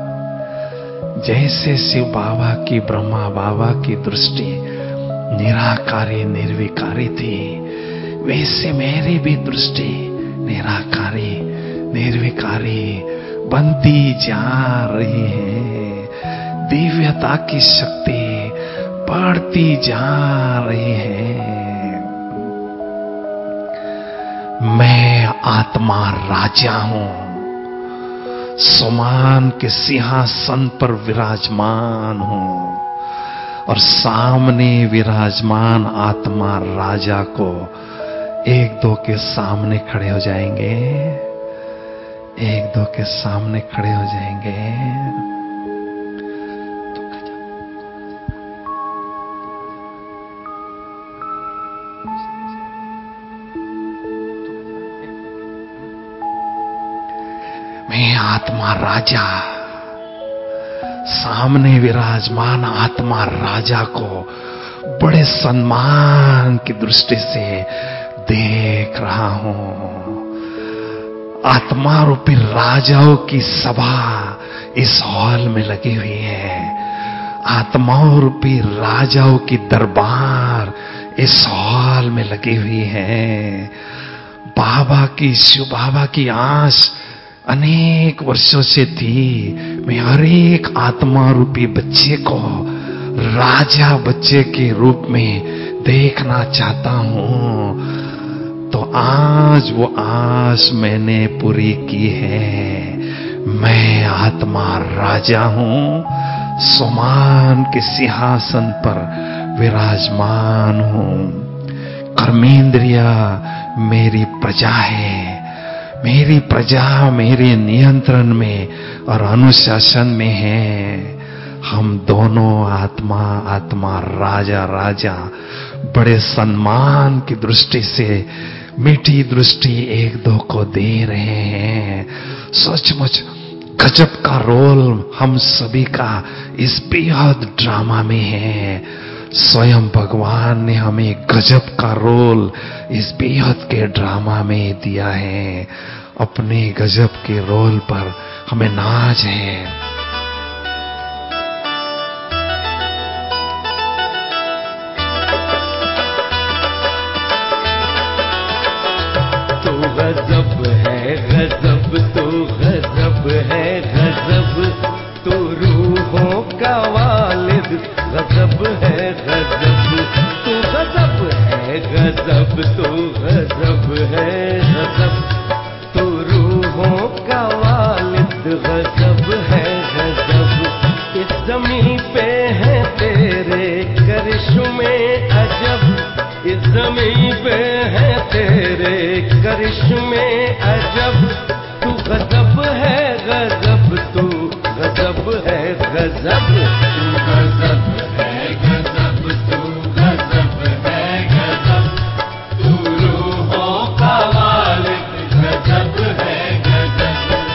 जैसे शिव बाबा की, ब्रह्मा बाबा की दृष्टि निराकारी निर्विकारी थी, वैसे मेरी भी दृष्टि निराकारी निर्विकारी बनती जा रही है। दिव्यता की शक्ति बढ़ती जा रही है। मैं आत्मा राजा हूं, सुमान के सिंहासन पर विराजमान हूं और सामने विराजमान आत्मा राजा को एक दो के सामने खड़े हो जाएंगे, एक दो के सामने खड़े हो जाएंगे मैं आत्मा राजा, सामने विराजमान आत्मा राजा को बड़े सम्मान की दृष्टि से देख रहा हूं। आत्मा रूपी राजाओं की सभा इस हॉल में लगी हुई है। आत्माओं रूपी राजाओं की दरबार इस हॉल में लगी हुई है। बाबा की, शिव बाबा की आस अनेक वर्षों से थी, मैं हर एक आत्मा रूपी बच्चे को राजा बच्चे के रूप में देखना चाहता हूं। तो आज वो आस मैंने पूरी की है। मैं आत्मा राजा हूं, सोमान के सिंहासन पर विराजमान हूं। कर्मेंद्रिया मेरी प्रजा है, मेरी प्रजा मेरे नियंत्रण में और अनुशासन में है। हम दोनों आत्मा आत्मा राजा राजा बड़े सम्मान की दृष्टि से मीठी दृष्टि एक दो को दे रहे हैं। सचमुच गजब का रोल हम सभी का इस बेहद ड्रामा में है। स्वयं भगवान ने हमें गजब का रोल इस बेहद के ड्रामा में दिया है। अपने गजब के रोल पर हमें नाज है। तू गजब है गजब, तू गजब है गजब, तू रूहों का वालिद गजब है गजब, तू गजब है गजब, तू गजब है गजब, तू रूहों का वालिद गजब है गजब। इस ज़मीं पे है तेरे करिश्मे अजब, इस ज़मीं पे है तेरे करिश्मे अजब, तू गजब है गजब, तू गजब है गजब, तू गजब है गजब, तू गजब है गजब, तू रूहों का वालिद गजब है गजब।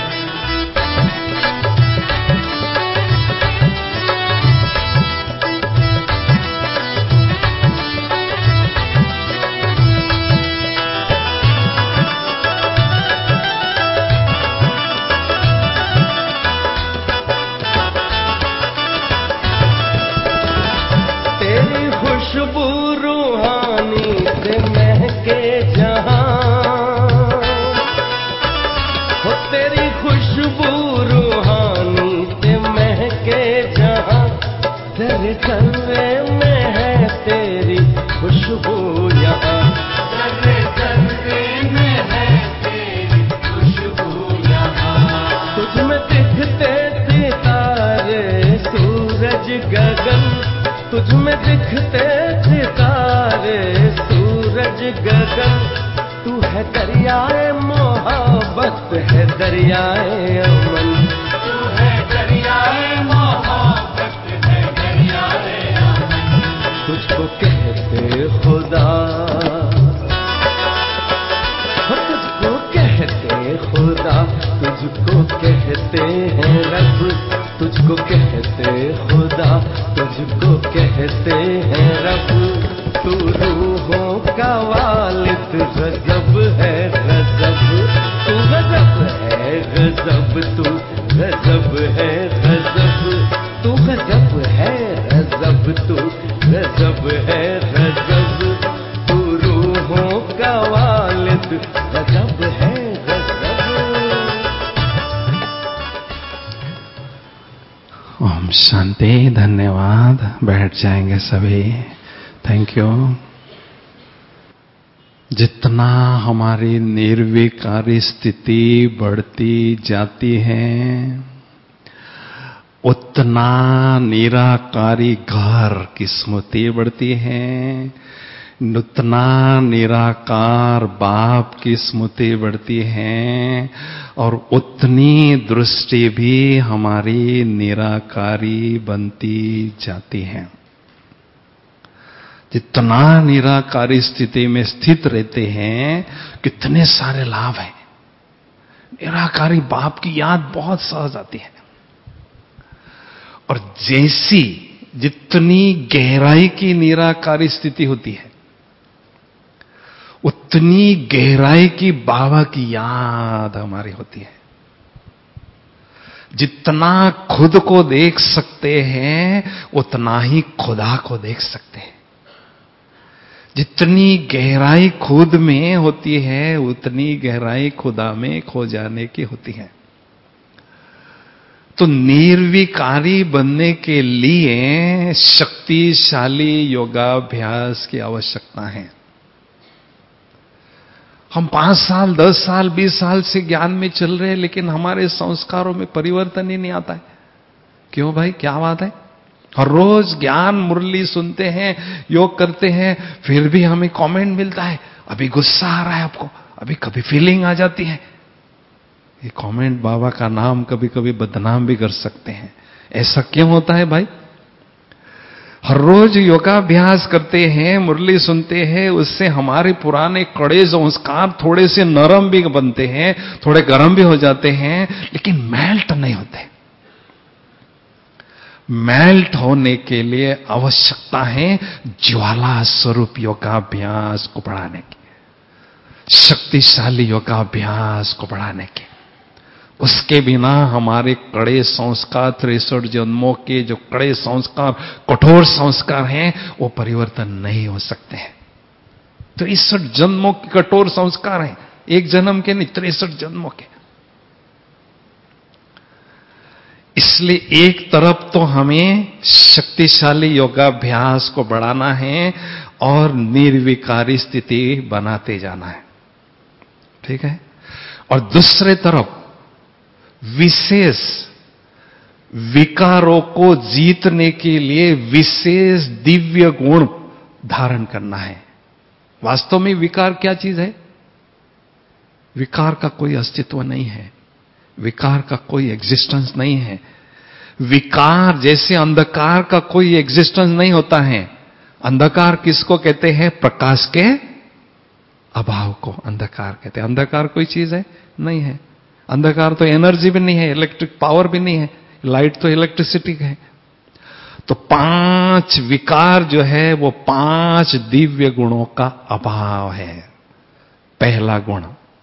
खुशबू रूहानी से महके जहां, हो तेरी खुशबू रूहानी से महके जहां, तेरे जलवे में है तेरी खुशबू यहाँ, तेरे जलवे में है तेरी खुशबू यहाँ। तुझ में दिखते सितारे सूरज गगन, तुझ में दिखते सितारे सूरज गगन, तू है दरियाए मोहब्बत है दरियाए अमन, तू है दरियाए मोहब्बत है दरियाए अमन। तुझको कहते खुदा, तुझको कहते खुदा, तुझको कहते हैं रब, तुझको कहते खुदा, तुझको कहते हैं रब, तू रूहों का वालिद गजब है गजब, तू गजब है गजब, तू गजब है गजब, तू गजब है गजब, तू गजब है गजब, तू रूहों का वालिद गजब है गजब। ओम शांति। धन्यवाद। बैठ जाएंगे सभी। Thank you. जितना हमारी निर्विकारी स्थिति बढ़ती जाती है, उतना निराकारी घर की स्मृति बढ़ती है, उतना निराकार बाप की स्मृति बढ़ती है, और उतनी दृष्टि भी हमारी निराकारी बनती जाती है। जितना निराकारी स्थिति में स्थित रहते हैं, कितने सारे लाभ हैं। निराकारी बाप की याद बहुत सहज आती है। और जैसी जितनी गहराई की निराकारी स्थिति होती है, उतनी गहराई की बाबा की याद हमारी होती है। जितना खुद को देख सकते हैं, उतना ही खुदा को देख सकते हैं। जितनी गहराई खुद में होती है, उतनी गहराई खुदा में खो जाने की होती है। तो निर्विकारी बनने के लिए शक्तिशाली योगाभ्यास की आवश्यकता है। हम पांच साल, दस साल, बीस साल से ज्ञान में चल रहे हैं, लेकिन हमारे संस्कारों में परिवर्तन ही नहीं आता है। क्यों भाई, क्या बात है? हर रोज ज्ञान मुरली सुनते हैं, योग करते हैं, फिर भी हमें कमेंट मिलता है, अभी गुस्सा आ रहा है आपको, अभी कभी फीलिंग आ जाती है। ये कमेंट बाबा का नाम कभी कभी बदनाम भी कर सकते हैं। ऐसा क्यों होता है भाई? हर रोज योगाभ्यास करते हैं, मुरली सुनते हैं, उससे हमारे पुराने कड़े संस्कार थोड़े से नरम भी बनते हैं, थोड़े गर्म भी हो जाते हैं, लेकिन मेल्ट नहीं होते। मेल्ट होने के लिए आवश्यकता है ज्वाला स्वरूप योगाभ्यास को बढ़ाने की, शक्तिशाली योगाभ्यास को बढ़ाने की। उसके बिना हमारे कड़े संस्कार, तिरसठ जन्मों के जो कड़े संस्कार, कठोर संस्कार हैं, वो परिवर्तन नहीं हो सकते हैं। तिरसठ जन्मों के कठोर संस्कार हैं, एक जन्म के नहीं, तिरसठ जन्मों के। इसलिए एक तरफ तो हमें शक्तिशाली योगाभ्यास को बढ़ाना है और निर्विकारी स्थिति बनाते जाना है, ठीक है। और दूसरे तरफ विशेष विकारों को जीतने के लिए विशेष दिव्य गुण धारण करना है। वास्तव में विकार क्या चीज है? विकार का कोई अस्तित्व नहीं है, विकार का कोई एग्जिस्टेंस नहीं है। विकार जैसे अंधकार का कोई एग्जिस्टेंस नहीं होता है। अंधकार किसको कहते हैं? प्रकाश के अभाव को अंधकार कहते हैं। अंधकार कोई चीज है? नहीं है। अंधकार तो एनर्जी भी नहीं है, इलेक्ट्रिक पावर भी नहीं है, लाइट तो इलेक्ट्रिसिटी है। तो पांच विकार जो है वो पांच दिव्य गुणों का अभाव है। पहला गुण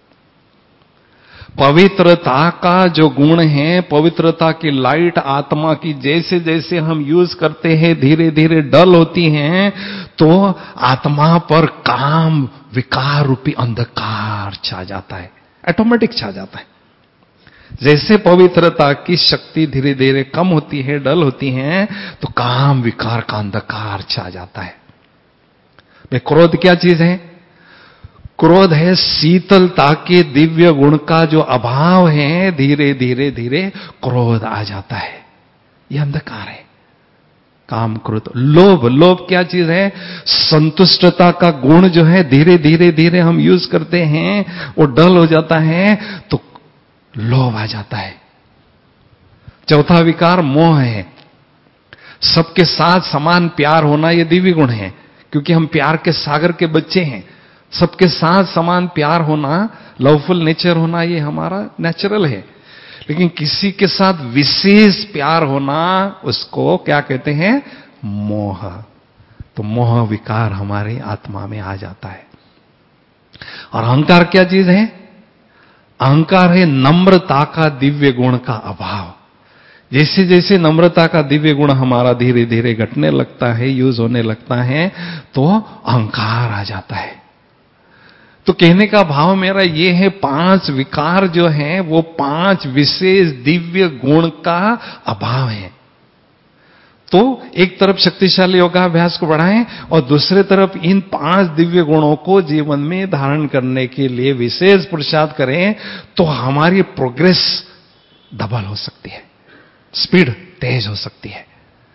पवित्रता का जो गुण है, पवित्रता की लाइट आत्मा की जैसे जैसे हम यूज करते हैं धीरे धीरे डल होती हैं, तो आत्मा पर काम विकार रूपी अंधकार छा जाता है, ऑटोमेटिक छा जाता है। जैसे पवित्रता की शक्ति धीरे धीरे कम होती है, डल होती है, तो काम विकार का अंधकार छा जाता है। भाई क्रोध क्या चीज है? क्रोध है शीतलता के दिव्य गुण का जो अभाव है, धीरे धीरे धीरे क्रोध आ जाता है, यह अंधकार है। काम, क्रोध। लोभ, लोभ क्या चीज है? संतुष्टता का गुण जो है धीरे धीरे धीरे हम यूज करते हैं, वो डल हो जाता है, तो लोभ आ जाता है। चौथा विकार मोह है। सबके साथ समान प्यार होना ये दिव्य गुण है, क्योंकि हम प्यार के सागर के बच्चे हैं। सबके साथ समान प्यार होना, लवफुल नेचर होना, ये हमारा नेचुरल है। लेकिन किसी के साथ विशेष प्यार होना, उसको क्या कहते हैं? मोह। तो मोह विकार हमारे आत्मा में आ जाता है। और अहंकार क्या चीज है? अहंकार है नम्रता का दिव्य गुण का अभाव। जैसे जैसे नम्रता का दिव्य गुण हमारा धीरे धीरे घटने लगता है, यूज होने लगता है, तो अहंकार आ जाता है। तो कहने का भाव मेरा यह है, पांच विकार जो हैं वो पांच विशेष दिव्य गुण का अभाव है। तो एक तरफ शक्तिशाली योगाभ्यास को बढ़ाएं और दूसरे तरफ इन पांच दिव्य गुणों को जीवन में धारण करने के लिए विशेष पुरुषार्थ करें, तो हमारी प्रोग्रेस डबल हो सकती है, स्पीड तेज हो सकती है।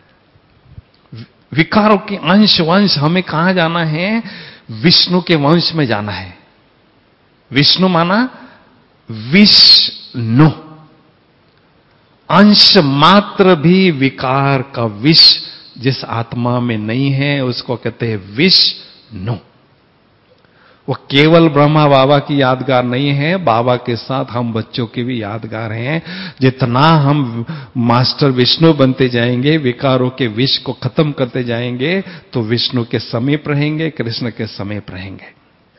विकारों के अंश वंश हमें कहां जाना है? विष्णु के वंश में जाना है। विष्णु माना विष्णु, अंश मात्र भी विकार का विष जिस आत्मा में नहीं है उसको कहते हैं विष्णु। वो केवल ब्रह्मा बाबा की यादगार नहीं है, बाबा के साथ हम बच्चों की भी यादगार हैं। जितना हम मास्टर विष्णु बनते जाएंगे, विकारों के विष को खत्म करते जाएंगे, तो विष्णु के समीप रहेंगे, कृष्ण के समीप रहेंगे।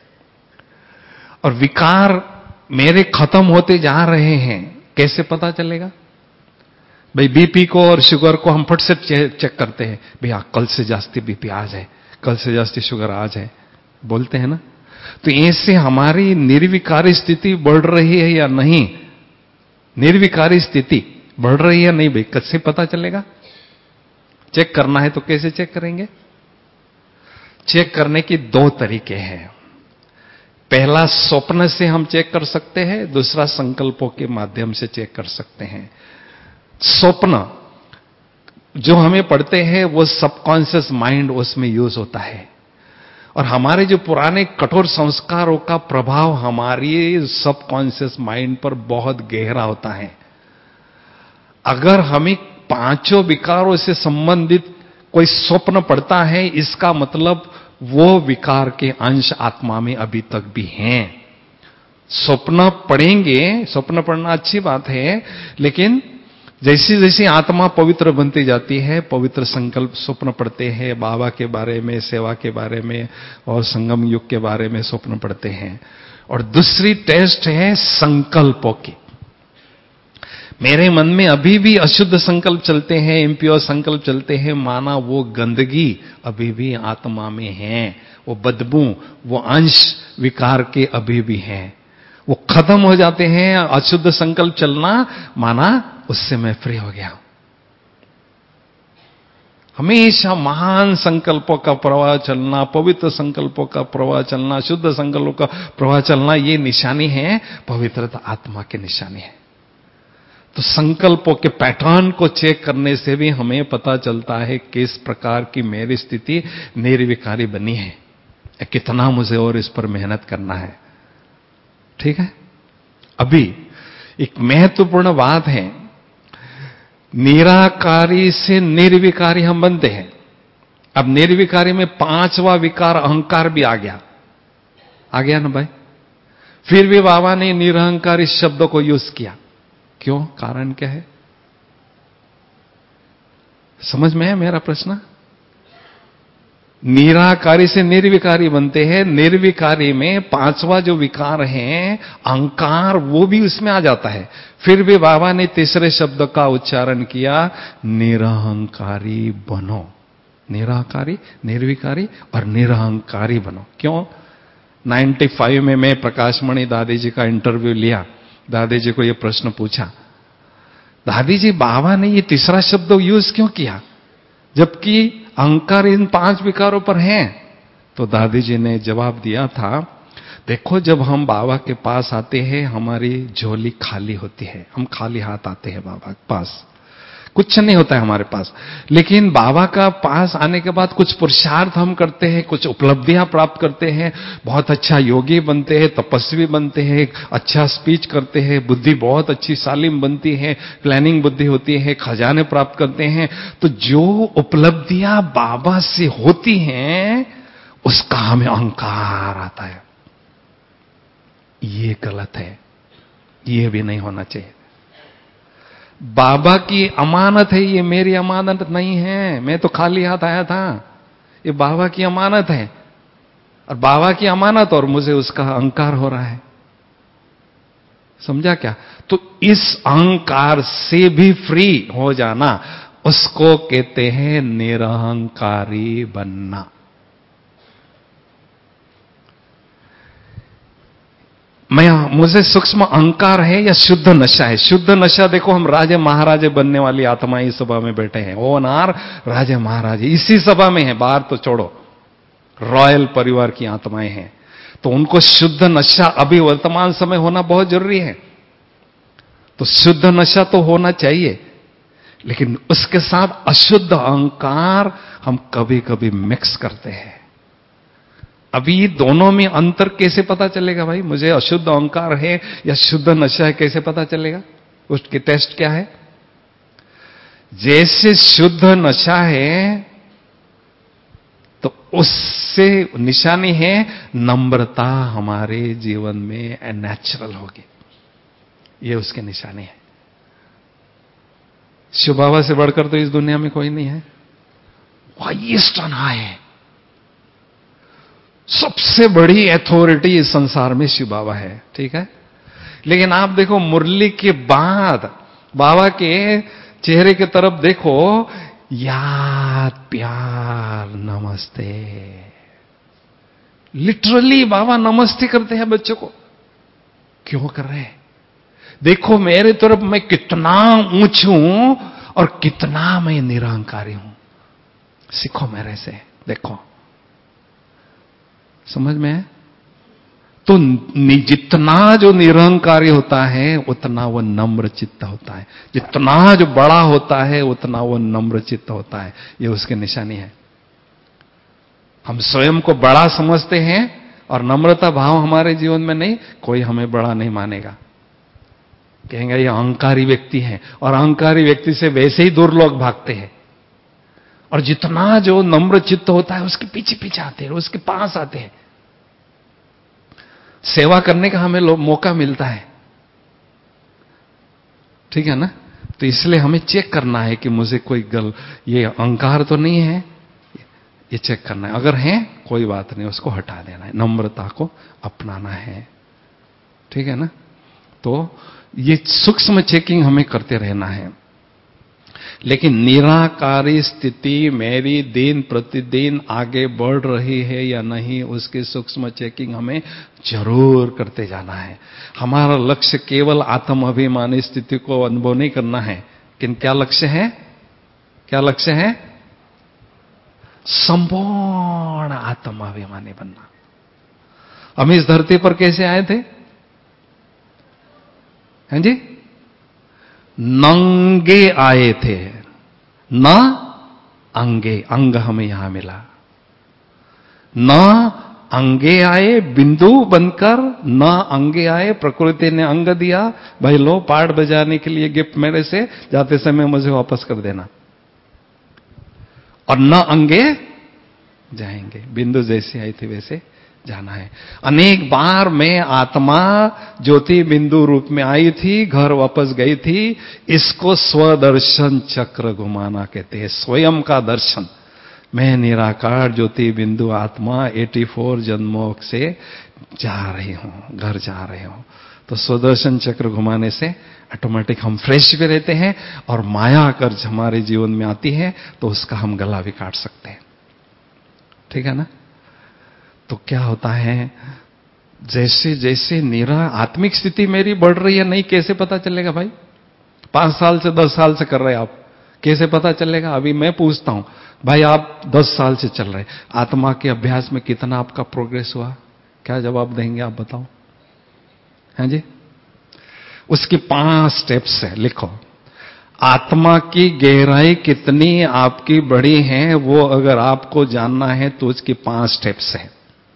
और विकार मेरे खत्म होते जा रहे हैं, कैसे पता चलेगा? भाई बीपी को और शुगर को हम फट से चेक करते हैं, भैया कल से जास्ती बीपी आज है, कल से जास्ती शुगर आज है, बोलते हैं ना। तो ऐसे हमारी निर्विकारी स्थिति बढ़ रही है या नहीं, निर्विकारी स्थिति बढ़ रही है नहीं, भाई कैसे पता चलेगा? चेक करना है तो कैसे चेक करेंगे? चेक करने की दो तरीके हैं। पहला स्वप्न से हम चेक कर सकते हैं, दूसरा संकल्पों के माध्यम से चेक कर सकते हैं। स्वप्न जो हमें पढ़ते हैं वो सबकॉन्शियस माइंड उसमें यूज होता है, और हमारे जो पुराने कठोर संस्कारों का प्रभाव हमारी सबकॉन्शियस माइंड पर बहुत गहरा होता है। अगर हमें पांचों विकारों से संबंधित कोई स्वप्न पड़ता है, इसका मतलब वो विकार के अंश आत्मा में अभी तक भी हैं। स्वप्न पढ़ेंगे, स्वप्न पढ़ना अच्छी बात है, लेकिन जैसी जैसी आत्मा पवित्र बनती जाती है, पवित्र संकल्प स्वप्न पढ़ते हैं, बाबा के बारे में, सेवा के बारे में और संगम युग के बारे में स्वप्न पढ़ते हैं। और दूसरी टेस्ट है संकल्पों की। मेरे मन में अभी भी अशुद्ध संकल्प चलते हैं, इम्प्योर संकल्प चलते हैं, माना वो गंदगी अभी भी आत्मा में है, वो बदबू, वो अंश विकार के अभी भी हैं। वो खत्म हो जाते हैं, अशुद्ध संकल्प चलना, माना उससे मैं फ्री हो गया। हमेशा महान संकल्पों का प्रवाह चलना, पवित्र संकल्पों का प्रवाह चलना, शुद्ध संकल्पों का प्रवाह चलना, ये निशानी है पवित्रता आत्मा की निशानी है। तो संकल्पों के पैटर्न को चेक करने से भी हमें पता चलता है किस प्रकार की मेरी स्थिति निर्विकारी बनी है, कितना मुझे और इस पर मेहनत करना है। ठीक है। अभी एक महत्वपूर्ण बात है, निराकारी से निर्विकारी हम बनते हैं। अब निर्विकारी में पांचवा विकार अहंकार भी आ गया, आ गया ना भाई। फिर भी बाबा ने निरहंकारी शब्दों को यूज किया, क्यों? कारण क्या है? समझ में है मेरा प्रश्न? निराकारी से निर्विकारी बनते हैं, निर्विकारी में पांचवा जो विकार है अहंकार, वो भी उसमें आ जाता है। फिर भी बाबा ने तीसरे शब्द का उच्चारण किया, निरहंकारी बनो। निराकारी, निर्विकारी और निरहंकारी बनो। क्यों? पचानवे में मैं प्रकाशमणि दादी जी का इंटरव्यू लिया, दादी जी को यह प्रश्न पूछा, दादी जी बाबा ने ये तीसरा शब्द यूज क्यों किया जबकि अहंकार इन पांच विकारों पर हैं? तो दादी जी ने जवाब दिया था, देखो जब हम बाबा के पास आते हैं हमारी झोली खाली होती है, हम खाली हाथ आते हैं बाबा के पास, कुछ नहीं होता है हमारे पास। लेकिन बाबा का पास आने के बाद कुछ पुरुषार्थ हम करते हैं, कुछ उपलब्धियां प्राप्त करते हैं, बहुत अच्छा योगी बनते हैं, तपस्वी बनते हैं, अच्छा स्पीच करते हैं, बुद्धि बहुत अच्छी सालिम बनती है, प्लानिंग बुद्धि होती है, खजाने प्राप्त करते हैं। तो जो उपलब्धियां बाबा से होती हैं उसका हमें अहंकार आता है। ये गलत है, ये भी नहीं होना चाहिए। बाबा की अमानत है, ये मेरी अमानत नहीं है। मैं तो खाली हाथ आया था, ये बाबा की अमानत है, और बाबा की अमानत और मुझे उसका अहंकार हो रहा है। समझा क्या? तो इस अहंकार से भी फ्री हो जाना, उसको कहते हैं निरहंकारी बनना। मैं मुझे सूक्ष्म अहंकार है या शुद्ध नशा है? शुद्ध नशा देखो, हम राजे महाराजे बनने वाली आत्माएं इस सभा में बैठे हैं, ओ नार राजे महाराजे इसी सभा में है, बाहर तो छोड़ो, रॉयल परिवार की आत्माएं हैं। तो उनको शुद्ध नशा अभी वर्तमान समय होना बहुत जरूरी है। तो शुद्ध नशा तो होना चाहिए, लेकिन उसके साथ अशुद्ध अहंकार हम कभी कभी मिक्स करते हैं। अभी दोनों में अंतर कैसे पता चलेगा भाई? मुझे अशुद्ध अहंकार है या शुद्ध नशा है, कैसे पता चलेगा? उसके टेस्ट क्या है? जैसे शुद्ध नशा है तो उससे निशानी है नम्रता हमारे जीवन में नेचुरल होगी, ये उसके निशानी है। शिव बाबा से बढ़कर तो इस दुनिया में कोई नहीं है, हाईएस्ट ऑन हाई है, सबसे बड़ी अथॉरिटी इस संसार में शिव बाबा है, ठीक है। लेकिन आप देखो मुरली के बाद बाबा के चेहरे की तरफ देखो, याद प्यार नमस्ते, लिटरली बाबा नमस्ते करते हैं बच्चों को। क्यों कर रहे हैं? देखो मेरे तरफ मैं कितना ऊंच हूं और कितना मैं निरहंकारी हूं, सीखो मेरे से, देखो समझ में है? तो जितना जो निरहंकारी होता है उतना वो नम्र चित्त होता है, जितना जो बड़ा होता है उतना वो नम्र चित्त होता है, ये उसकी निशानी है। हम स्वयं को बड़ा समझते हैं और नम्रता भाव हमारे जीवन में नहीं, कोई हमें बड़ा नहीं मानेगा, कहेंगे ये अहंकारी व्यक्ति है, और अहंकारी व्यक्ति से वैसे ही दूर लोग भागते हैं। और जितना जो नम्र चित्त होता है उसके पीछे पीछे आते हैं, उसके पास आते हैं, सेवा करने का हमें मौका मिलता है, ठीक है ना। तो इसलिए हमें चेक करना है कि मुझे कोई गल ये अहंकार तो नहीं है, ये चेक करना है। अगर है कोई बात नहीं, उसको हटा देना है, नम्रता को अपनाना है, ठीक है ना। तो ये सूक्ष्म चेकिंग हमें करते रहना है। लेकिन निराकारी स्थिति मेरी दिन प्रतिदिन आगे बढ़ रही है या नहीं, उसकी सूक्ष्म चेकिंग हमें जरूर करते जाना है। हमारा लक्ष्य केवल आत्म अभिमानी स्थिति को अनुभव नहीं करना है, लेकिन क्या लक्ष्य है? क्या लक्ष्य है? संपूर्ण आत्म अभिमानी बनना। हम इस धरती पर कैसे आए थे? हैं जी? नंगे आए थे, न अंगे, अंग हमें यहां मिला। न अंगे आए बिंदु बनकर, न अंगे आए प्रकृति ने अंग दिया, भाई लो पाठ बजाने के लिए गिफ्ट मेरे से, जाते समय मुझे वापस कर देना। और न अंगे जाएंगे, बिंदु जैसे आई थी वैसे जाना है। अनेक बार मैं आत्मा ज्योति बिंदु रूप में आई थी, घर वापस गई थी। इसको स्वदर्शन चक्र घुमाना कहते हैं, स्वयं का दर्शन। मैं निराकार ज्योति बिंदु आत्मा चौरासी जन्मों से जा रही हूं, घर जा रही हूं। तो स्वदर्शन चक्र घुमाने से ऑटोमेटिक हम फ्रेश भी रहते हैं, और माया अगर हमारे जीवन में आती है तो उसका हम गला भी काट सकते हैं, ठीक है ना। तो क्या होता है, जैसे जैसे निरा आत्मिक स्थिति मेरी बढ़ रही है, नहीं कैसे पता चलेगा भाई? पांच साल से दस साल से कर रहे आप, कैसे पता चलेगा? अभी मैं पूछता हूं, भाई आप दस साल से चल रहे, आत्मा के अभ्यास में कितना आपका प्रोग्रेस हुआ? क्या जवाब देंगे आप, बताओ। हैं जी? उसकी पांच स्टेप्स है, लिखो। आत्मा की गहराई कितनी आपकी बड़ी है, वो अगर आपको जानना है तो उसकी पांच स्टेप्स है।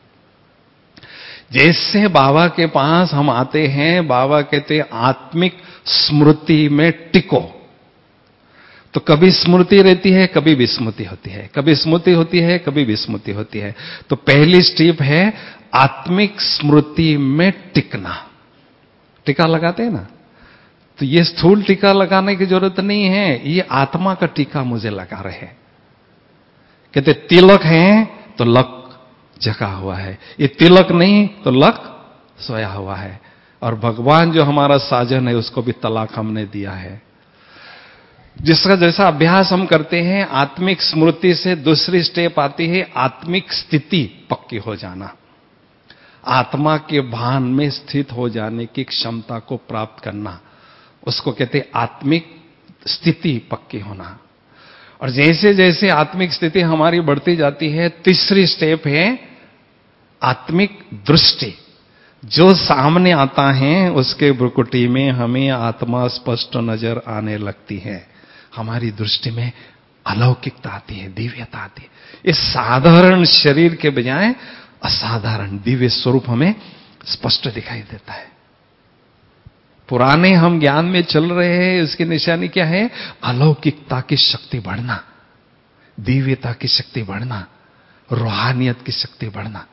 जैसे बाबा के पास हम आते हैं, बाबा कहते हैं आत्मिक स्मृति में टिको। तो कभी स्मृति रहती है, कभी विस्मृति होती है, कभी स्मृति होती है, कभी विस्मृति होती है। तो पहली स्टेप है आत्मिक स्मृति में टिकना। टीका लगाते हैं ना, तो ये स्थूल टीका लगाने की जरूरत नहीं है, ये आत्मा का टीका मुझे लगा रहे हैं। कहते तिलक है तो लक जगा हुआ है, ये तिलक नहीं तो लक सोया हुआ है। और भगवान जो हमारा साजन है उसको भी तलाक हमने दिया है। जिसका जैसा अभ्यास हम करते हैं, आत्मिक स्मृति से दूसरी स्टेप आती है आत्मिक स्थिति पक्की हो जाना। आत्मा के भान में स्थित हो जाने की क्षमता को प्राप्त करना, उसको कहते हैं आत्मिक स्थिति पक्की होना। और जैसे जैसे आत्मिक स्थिति हमारी बढ़ती जाती है, तीसरी स्टेप है आत्मिक दृष्टि। जो सामने आता है उसके भ्रुकुटी में हमें आत्मा स्पष्ट नजर आने लगती है, हमारी दृष्टि में अलौकिकता आती है, दिव्यता आती है। इस साधारण शरीर के बजाय असाधारण दिव्य स्वरूप हमें स्पष्ट दिखाई देता है। पुराने हम ज्ञान में चल रहे हैं, इसकी निशानी क्या है? अलौकिकता की शक्ति बढ़ना, दिव्यता की शक्ति बढ़ना, रूहानियत की शक्ति बढ़ना,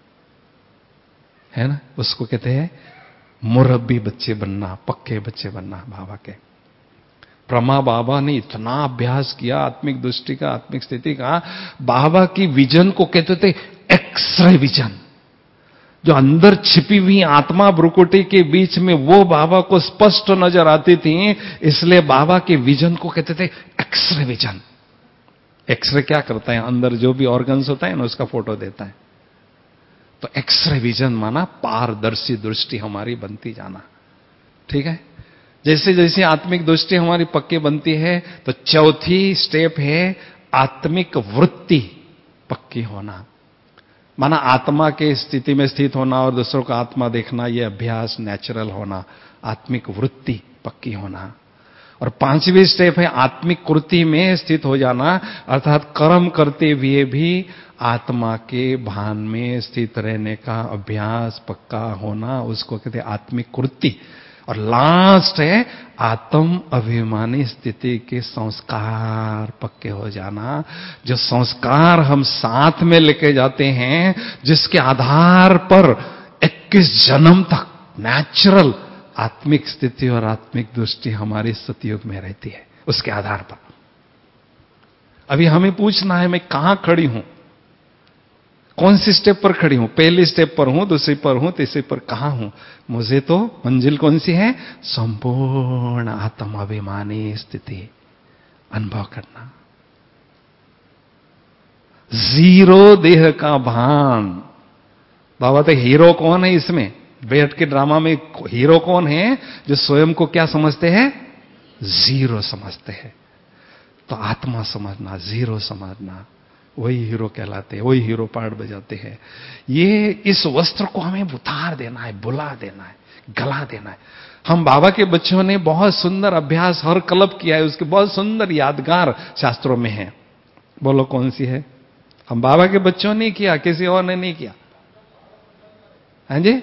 है ना? उसको कहते हैं मुरब्बी बच्चे बनना, पक्के बच्चे बनना बाबा के। प्रमा बाबा ने इतना अभ्यास किया आत्मिक दृष्टि का, आत्मिक स्थिति का। बाबा की विजन को कहते थे एक्सरे विजन, जो अंदर छिपी हुई आत्मा भ्रुकुटी के बीच में वो बाबा को स्पष्ट नजर आती थी, इसलिए बाबा के विजन को कहते थे एक्सरे विजन। एक्सरे क्या करता है? अंदर जो भी ऑर्गन्स होता है ना, उसका फोटो देता है। तो एक्सरे विजन माना पारदर्शी दृष्टि हमारी बनती जाना। ठीक है? जैसे जैसे आत्मिक दृष्टि हमारी पक्की बनती है, तो चौथी स्टेप है आत्मिक वृत्ति पक्की होना। माना आत्मा के स्थिति में स्थित होना और दूसरों का आत्मा देखना, यह अभ्यास नेचुरल होना, आत्मिक वृत्ति पक्की होना। और पांचवी स्टेप है आत्मिक कृति में स्थित हो जाना, अर्थात कर्म करते हुए भी आत्मा के भान में स्थित रहने का अभ्यास पक्का होना, उसको कहते हैं आत्मिक कृति। और लास्ट है आत्म अभिमानी स्थिति के संस्कार पक्के हो जाना, जो संस्कार हम साथ में लेके जाते हैं, जिसके आधार पर इक्कीस जन्म तक नेचुरल आत्मिक स्थिति और आत्मिक दृष्टि हमारी सतयुग में रहती है, उसके आधार पर। अभी हमें पूछना है मैं कहां खड़ी हूं, कौन सी स्टेप पर खड़ी हूं? पहली स्टेप पर हूं, दूसरी पर हूं, तीसरी पर कहां हूं? मुझे तो मंजिल कौन सी है? संपूर्ण आत्माभिमानी स्थिति अनुभव करना, जीरो देह का भान। बाबा तो हीरो कौन है इसमें? बैठ के ड्रामा में हीरो कौन है? जो स्वयं को क्या समझते हैं? जीरो समझते हैं। तो आत्मा समझना, जीरो समझना, वही हीरो कहलाते हैं, वही हीरो पार्ट बजाते हैं। ये इस वस्त्र को हमें उतार देना है, बुला देना है, गला देना है। हम बाबा के बच्चों ने बहुत सुंदर अभ्यास हर कल्प किया है, उसके बहुत सुंदर यादगार शास्त्रों में है। बोलो कौन सी है? हम बाबा के बच्चों ने किया, किसी और ने नहीं किया। हाँ जी,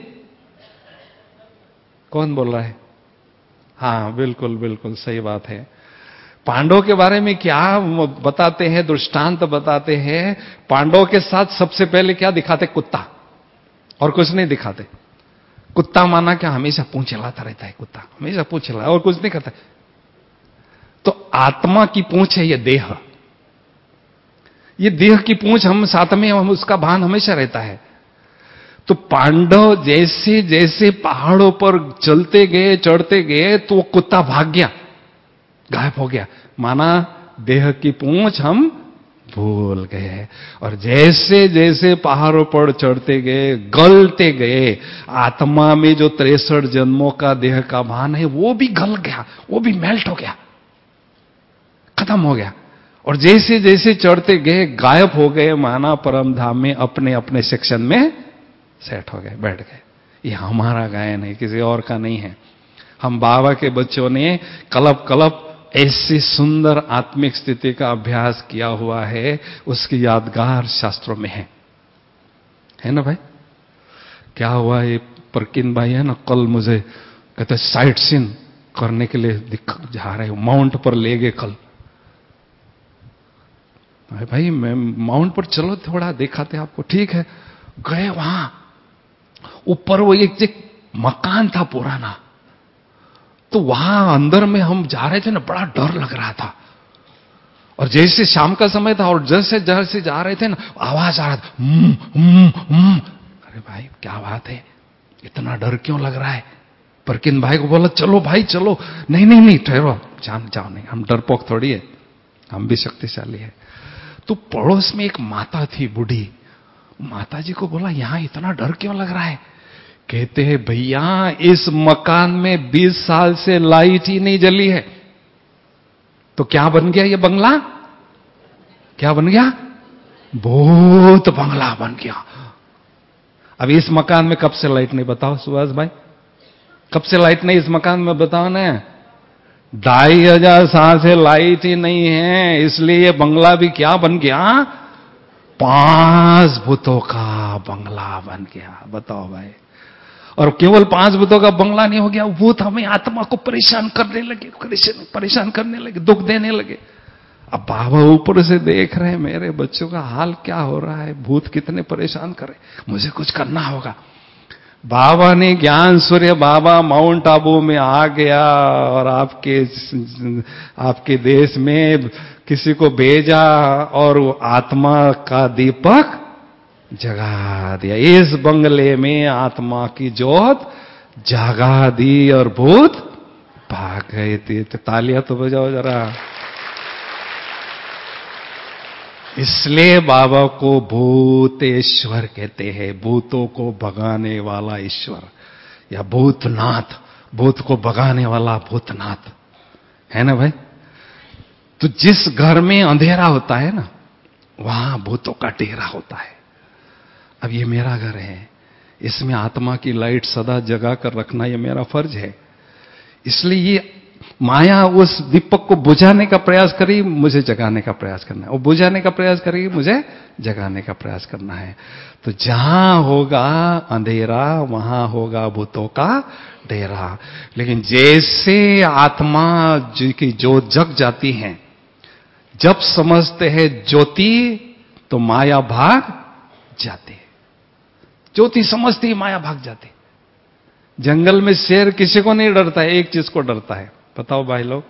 कौन बोल रहा है? हाँ बिल्कुल बिल्कुल सही बात है। पांडवों के बारे में क्या बताते हैं, दृष्टांत बताते हैं। पांडवों के साथ सबसे पहले क्या दिखाते? कुत्ता, और कुछ नहीं दिखाते। कुत्ता माना क्या? हमेशा पूंछ हिलाता रहता है कुत्ता, हमेशा पूंछ हिला, और कुछ नहीं करता। तो आत्मा की पूंछ है ये देह, ये देह की पूंछ हम साथ में, हम उसका भान हमेशा रहता है। तो पांडव जैसे जैसे पहाड़ों पर चलते गए, चढ़ते गए, तो वो कुत्ता भाग गया, गायब हो गया। माना देह की पूंछ हम भूल गए। और जैसे जैसे पहाड़ों पर चढ़ते गए, गलते गए, आत्मा में जो तिरसठ जन्मों का देह का भान है वो भी गल गया, वो भी मेल्ट हो गया, खत्म हो गया। और जैसे जैसे चढ़ते गए गायब हो गए, माना परम धाम में अपने अपने सेक्शन में सेट हो गए, बैठ गए। ये हमारा गायन है, किसी और का नहीं है। हम बाबा के बच्चों ने कलप कलप ऐसी सुंदर आत्मिक स्थिति का अभ्यास किया हुआ है, उसकी यादगार शास्त्रों में है, है ना भाई? क्या हुआ, ये परकिन भाई है ना, कल मुझे कहते साइट सीन करने के लिए जा रहे हो, माउंट पर ले गए कल। भाई मैं माउंट पर चलो थोड़ा दिखाते आपको। ठीक है, गए वहां ऊपर, वो एक, एक मकान था पुराना। तो वहां अंदर में हम जा रहे थे ना, बड़ा डर लग रहा था। और जैसे शाम का समय था और जैसे जैसे जा रहे थे ना, आवाज आ रहा था, हुम, हुम, हुम। अरे भाई क्या बात है, इतना डर क्यों लग रहा है? परकिन भाई को बोला चलो भाई चलो। नहीं नहीं नहीं ठहरो, जान जाओ नहीं, हम डरपोक थोड़ी है, हम भी शक्तिशाली है। तो पड़ोस में एक माता थी बूढ़ी, माता जी को बोला यहां इतना डर क्यों लग रहा है? कहते हैं भैया इस मकान में बीस साल से लाइट ही नहीं जली है। तो क्या बन गया ये बंगला? क्या बन गया? भूत बंगला बन गया। अब इस मकान में कब से लाइट नहीं, बताओ सुभाष भाई, कब से लाइट नहीं इस मकान में, बताओ ना। ढाई हजार साल से लाइट ही नहीं है, इसलिए ये बंगला भी क्या बन गया? पांच भूतों का बंगला बन गया। बताओ भाई। और केवल पांच भूतों का बंगला नहीं हो गया, भूत हमें आत्मा को परेशान करने लगे, परेशान करने लगे, दुख देने लगे। अब बाबा ऊपर से देख रहे हैं मेरे बच्चों का हाल क्या हो रहा है, भूत कितने परेशान करे, मुझे कुछ करना होगा। बाबा ने ज्ञान सूर्य बाबा माउंट आबू में आ गया और आपके आपके देश में किसी को भेजा और वो आत्मा का दीपक जगा दिया। इस बंगले में आत्मा की जोत जगा दी और भूत भाग गए थे। तो तालियां तो बजाओ जरा। इसलिए बाबा को भूतेश्वर कहते हैं, भूतों को भगाने वाला ईश्वर या भूतनाथ, भूत को भगाने वाला भूतनाथ है ना भाई। तो जिस घर में अंधेरा होता है ना, वहां भूतों का डेरा होता है। अब ये मेरा घर है, इसमें आत्मा की लाइट सदा जगा कर रखना ये मेरा फर्ज है। इसलिए ये माया उस दीपक को बुझाने का प्रयास करी, मुझे जगाने का प्रयास करना है। वो बुझाने का प्रयास करेगी, मुझे जगाने का प्रयास करना है। तो जहां होगा अंधेरा वहां होगा भूतों का डेरा। लेकिन जैसे आत्मा की जोत जग जाती है, जब समझते हैं ज्योति तो माया भाग जाती है। ज्योति समझती है, माया भाग जाती। जंगल में शेर किसी को नहीं डरता है, एक चीज को डरता है, बताओ भाई लोग,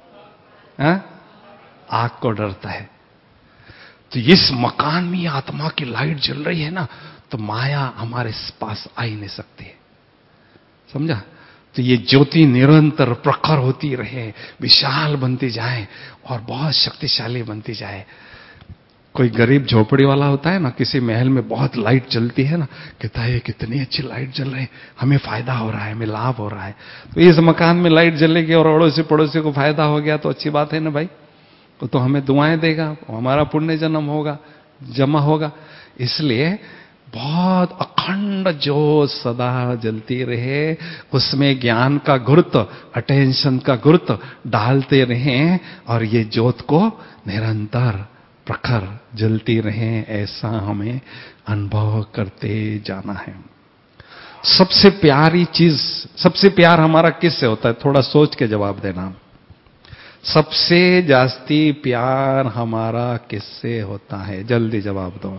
आग को डरता है। तो इस मकान में आत्मा की लाइट जल रही है ना, तो माया हमारे पास आ ही नहीं सकती है, समझा। तो ये ज्योति निरंतर प्रखर होती रहे, विशाल बनती जाए और बहुत शक्तिशाली बनती जाए। कोई गरीब झोपड़ी वाला होता है ना, किसी महल में बहुत लाइट जलती है ना, कहता है कितनी अच्छी लाइट जल रही है, हमें फायदा हो रहा है, हमें लाभ हो रहा है। तो इस मकान में लाइट जलेगी और अड़ोसी पड़ोसी को फायदा हो गया तो अच्छी बात है ना भाई, वो तो हमें दुआएं देगा, हमारा पुण्य जन्म होगा, जमा होगा। इसलिए बहुत अखंड ज्योत सदा जलती रहे, उसमें ज्ञान का गुरुत्व, अटेंशन का गुरुत्व डालते रहें और ये ज्योत को निरंतर प्रखर जलती रहे, ऐसा हमें अनुभव करते जाना है। सबसे प्यारी चीज, सबसे प्यार हमारा किससे होता है, थोड़ा सोच के जवाब देना। सबसे जास्ती प्यार हमारा किससे होता है, जल्दी जवाब दो।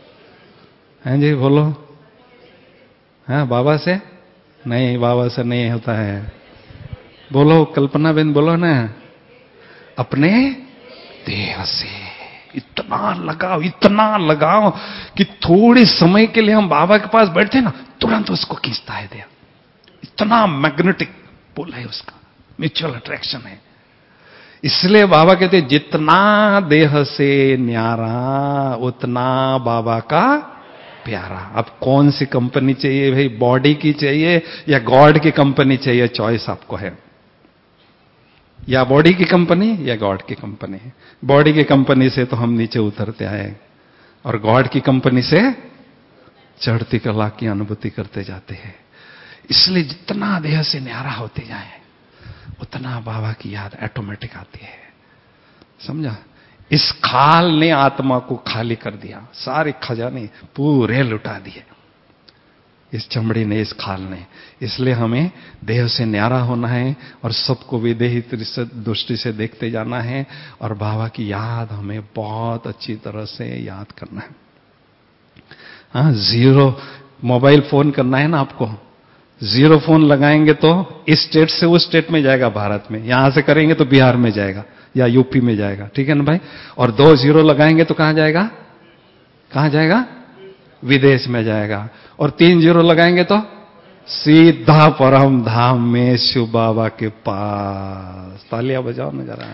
हैं जी, बोलो। हैं बाबा से? नहीं, बाबा से नहीं होता है। बोलो कल्पना बेन, बोलो ना। अपने देह से इतना लगाओ, इतना लगाओ कि थोड़े समय के लिए हम बाबा के पास बैठते ना, तुरंत उसको खींचता है देह। इतना मैग्नेटिक पुल है उसका, म्यूचुअल अट्रैक्शन है। इसलिए बाबा कहते हैं जितना देह से न्यारा उतना बाबा का प्यारा। अब कौन सी कंपनी चाहिए भाई, बॉडी की चाहिए या गॉड की कंपनी चाहिए, चॉइस आपको है। या बॉडी की कंपनी या गॉड की कंपनी। बॉडी की कंपनी से तो हम नीचे उतरते आए और गॉड की कंपनी से चढ़ती कला की अनुभूति करते जाते हैं। इसलिए जितना देह से न्यारा होते जाए उतना बाबा की याद ऑटोमेटिक आती है, समझा। इस खाल ने आत्मा को खाली कर दिया, सारे खजाने पूरे लुटा दिए इस चमड़ी ने, इस खाल ने। इसलिए हमें देह से न्यारा होना है और सबको विदेही दृष्टि से देखते जाना है और बाबा की याद हमें बहुत अच्छी तरह से याद करना है। हाँ, जीरो मोबाइल फोन करना है ना आपको, जीरो फोन लगाएंगे तो इस स्टेट से उस स्टेट में जाएगा भारत में, यहां से करेंगे तो बिहार में जाएगा या यूपी में जाएगा, ठीक है ना भाई। और दो जीरो लगाएंगे तो कहां जाएगा, कहां जाएगा, विदेश में जाएगा। और तीन जीरो लगाएंगे तो सीधा परम धाम में शिव बाबा के पास। तालियां बजाओ ना जरा।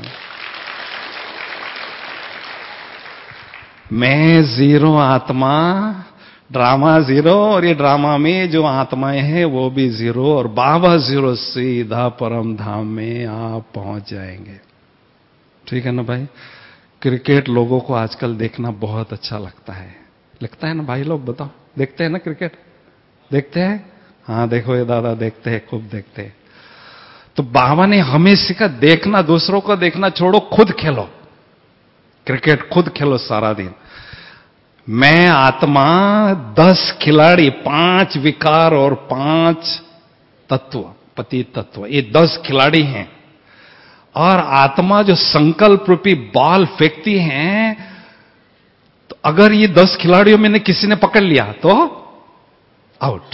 मैं जीरो आत्मा, ड्रामा जीरो, और ये ड्रामा में जो आत्माएं हैं वो भी जीरो, और बाबा जीरो, सीधा परम धाम में आप पहुंच जाएंगे, ठीक है ना भाई। क्रिकेट लोगों को आजकल देखना बहुत अच्छा लगता है, लगता है ना भाई लोग, बताओ देखते हैं ना क्रिकेट, देखते हैं? हाँ देखो ये दादा देखते हैं, खूब देखते हैं। तो बाबा ने हमें सिखा, देखना, दूसरों को देखना छोड़ो, खुद खेलो क्रिकेट, खुद खेलो सारा दिन। मैं आत्मा, दस खिलाड़ी, पांच विकार और पांच तत्व, पति तत्व, ये दस खिलाड़ी हैं और आत्मा जो संकल्प रूपी बॉल फेंकती है, तो अगर ये दस खिलाड़ियों में ने किसी ने पकड़ लिया तो आउट,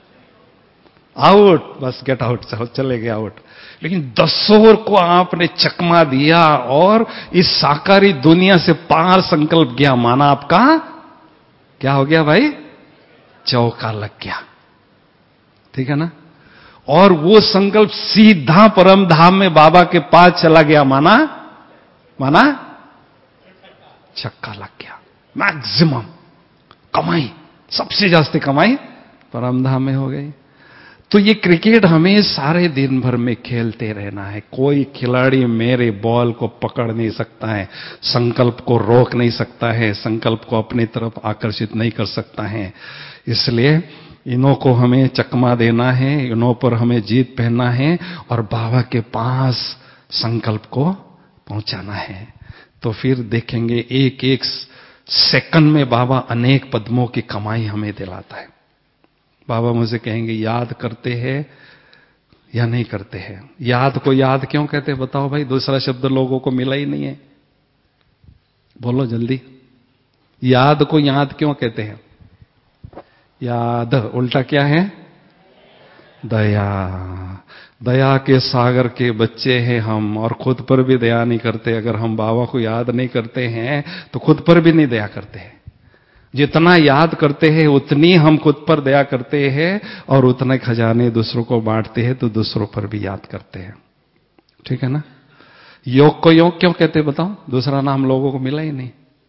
आउट, बस गेट आउट, चले गए आउट। लेकिन दसों को आपने चकमा दिया और इस साकारी दुनिया से पार संकल्प गया, माना आपका क्या हो गया भाई? चौका लग गया, ठीक है ना? और वो संकल्प सीधा परम धाम में बाबा के पास चला गया, माना माना छक्का लग गया। मैक्सिमम कमाई, सबसे ज्यादा कमाई परम धाम में हो गई। तो ये क्रिकेट हमें सारे दिन भर में खेलते रहना है। कोई खिलाड़ी मेरे बॉल को पकड़ नहीं सकता है, संकल्प को रोक नहीं सकता है, संकल्प को अपनी तरफ आकर्षित नहीं कर सकता है। इसलिए इन्हों को हमें चकमा देना है, इन्हों पर हमें जीत पहनना है और बाबा के पास संकल्प को पहुंचाना है। तो फिर देखेंगे एक एक सेकंड में बाबा अनेक पद्मों की कमाई हमें दिलाता है। बाबा मुझे कहेंगे याद करते हैं या नहीं करते हैं? याद को याद क्यों कहते हैं बताओ भाई? दूसरा शब्द लोगों को मिला ही नहीं है, बोलो जल्दी। याद को याद क्यों कहते हैं? याद उल्टा क्या है? दया। दया के सागर के बच्चे हैं हम, और खुद पर भी दया नहीं करते। अगर हम बाबा को याद नहीं करते हैं तो खुद पर भी नहीं दया करते हैं। जितना याद करते हैं उतनी हम खुद पर दया करते हैं, और उतने खजाने दूसरों को बांटते हैं तो दूसरों पर भी याद करते हैं, ठीक है ना? योग को योग क्यों कहते हैं बताओ? दूसरा नाम लोगों को मिला ही नहीं।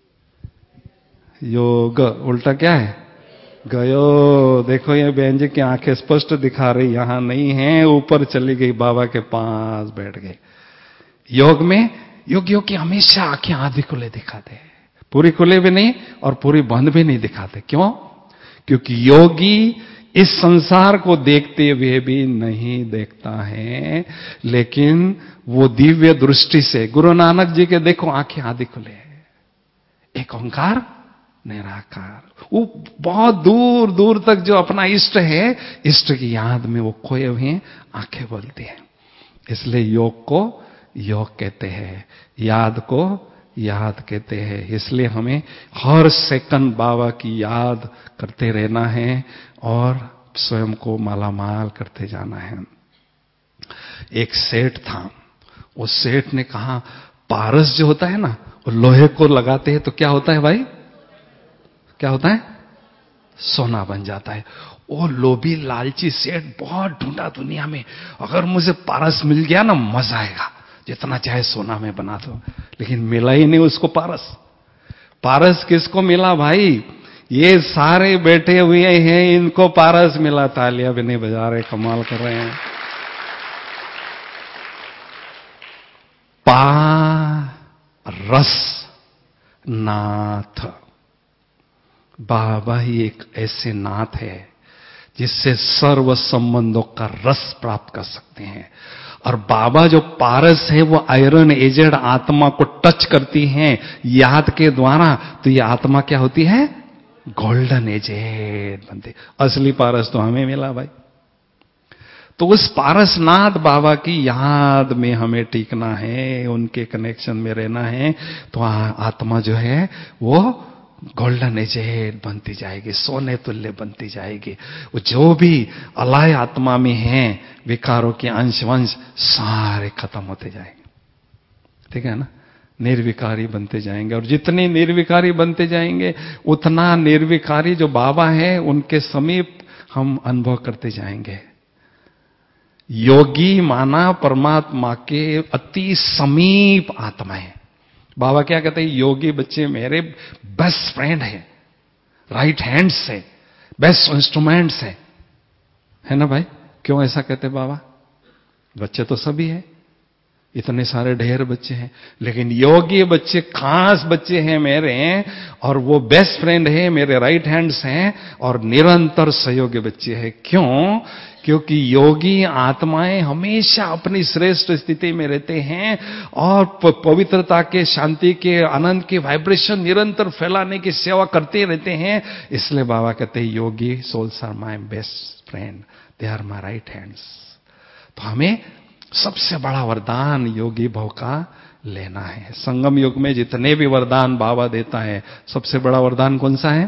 योग उल्टा क्या है? गयो। देखो ये बहन जी की आंखें स्पष्ट दिखा रही, यहां नहीं है, ऊपर चली गई, बाबा के पास बैठ गए। योग में योगियों की हमेशा आंखें आधी खुले दिखाते हैं, पूरी खुले भी नहीं और पूरी बंद भी नहीं दिखाते। क्यों? क्योंकि योगी इस संसार को देखते हुए भी नहीं देखता है, लेकिन वो दिव्य दृष्टि से, गुरु नानक जी के देखो आंखें आधी खुले हैं, एक ओंकार निराकार, वो बहुत दूर दूर तक जो अपना इष्ट है, इष्ट की याद में वो खोए हुए आंखें बोलती हैं। इसलिए योग को योग कहते हैं, याद को याद कहते हैं। इसलिए हमें हर सेकंड बाबा की याद करते रहना है और स्वयं को मालामाल करते जाना है। एक सेठ था, उस सेठ ने कहा पारस जो होता है ना, वो लोहे को लगाते हैं तो क्या होता है भाई? क्या होता है? सोना बन जाता है। वो लोभी लालची सेठ बहुत ढूंढा दुनिया में, अगर मुझे पारस मिल गया ना मजा आएगा, जितना चाहे सोना में बना दो, लेकिन मिला ही नहीं उसको पारस। पारस किसको मिला भाई? ये सारे बैठे हुए हैं, इनको पारस मिला। तालियां भी नहीं बजा रहे, कमाल कर रहे हैं। पारस नाथ, बाबा ही एक ऐसे नाथ है जिससे सर्व संबंधों का रस प्राप्त कर सकते हैं। और बाबा जो पारस है वो आयरन एजेड आत्मा को टच करती हैं याद के द्वारा, तो ये आत्मा क्या होती है? गोल्डन एजेड बनती। असली पारस तो हमें मिला भाई। तो उस पारसनाथ बाबा की याद में हमें टिकना है, उनके कनेक्शन में रहना है, तो आत्मा जो है वो गोल्डन एजेड बनती जाएगी, सोने तुल्य बनती जाएगी। वो जो भी अलाय आत्मा में हैं विकारों के अंश वंश सारे खत्म होते जाएंगे, ठीक है ना? निर्विकारी बनते जाएंगे, और जितने निर्विकारी बनते जाएंगे उतना निर्विकारी जो बाबा है उनके समीप हम अनुभव करते जाएंगे। योगी माना परमात्मा के अति समीप आत्मा है। बाबा क्या कहते हैं? योगी बच्चे मेरे बेस्ट फ्रेंड है, राइट हैंड से बेस्ट इंस्ट्रूमेंट्स है, है ना भाई? क्यों ऐसा कहते बाबा? बच्चे तो सभी है, इतने सारे ढेर बच्चे हैं, लेकिन योगी बच्चे खास बच्चे हैं मेरे, और वो बेस्ट फ्रेंड है, मेरे राइट हैंड्स हैं, और निरंतर सहयोगी बच्चे हैं। क्यों? क्योंकि योगी आत्माएं हमेशा अपनी श्रेष्ठ स्थिति में रहते हैं और पवित्रता के, शांति के, आनंद के वाइब्रेशन निरंतर फैलाने की सेवा करते रहते हैं। इसलिए बाबा कहते हैं yogi souls are my best friend, they are my right hands. तो हमें सबसे बड़ा वरदान योगी भाव का लेना है। संगम युग में जितने भी वरदान बाबा देता है, सबसे बड़ा वरदान कौन सा है?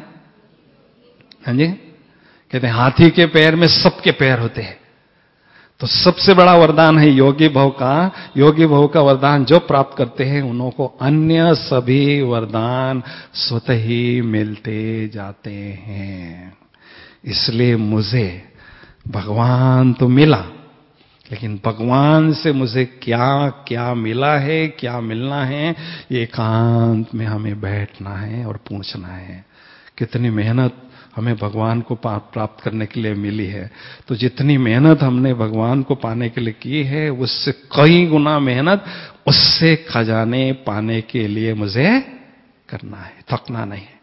हाँ जी, कहते हैं हाथी के पैर में सबके पैर होते हैं। तो सबसे बड़ा वरदान है योगी भाव का। योगी भाव का वरदान जो प्राप्त करते हैं उन्हों को अन्य सभी वरदान स्वतः ही मिलते जाते हैं। इसलिए मुझे भगवान तो मिला, लेकिन भगवान से मुझे क्या क्या मिला है, क्या मिलना है, ये एकांत में हमें बैठना है और पूछना है। कितनी मेहनत हमें भगवान को प्राप्त करने के लिए मिली है, तो जितनी मेहनत हमने भगवान को पाने के लिए की है, उससे कई गुना मेहनत उससे खजाने पाने के लिए मुझे करना है, थकना नहीं है।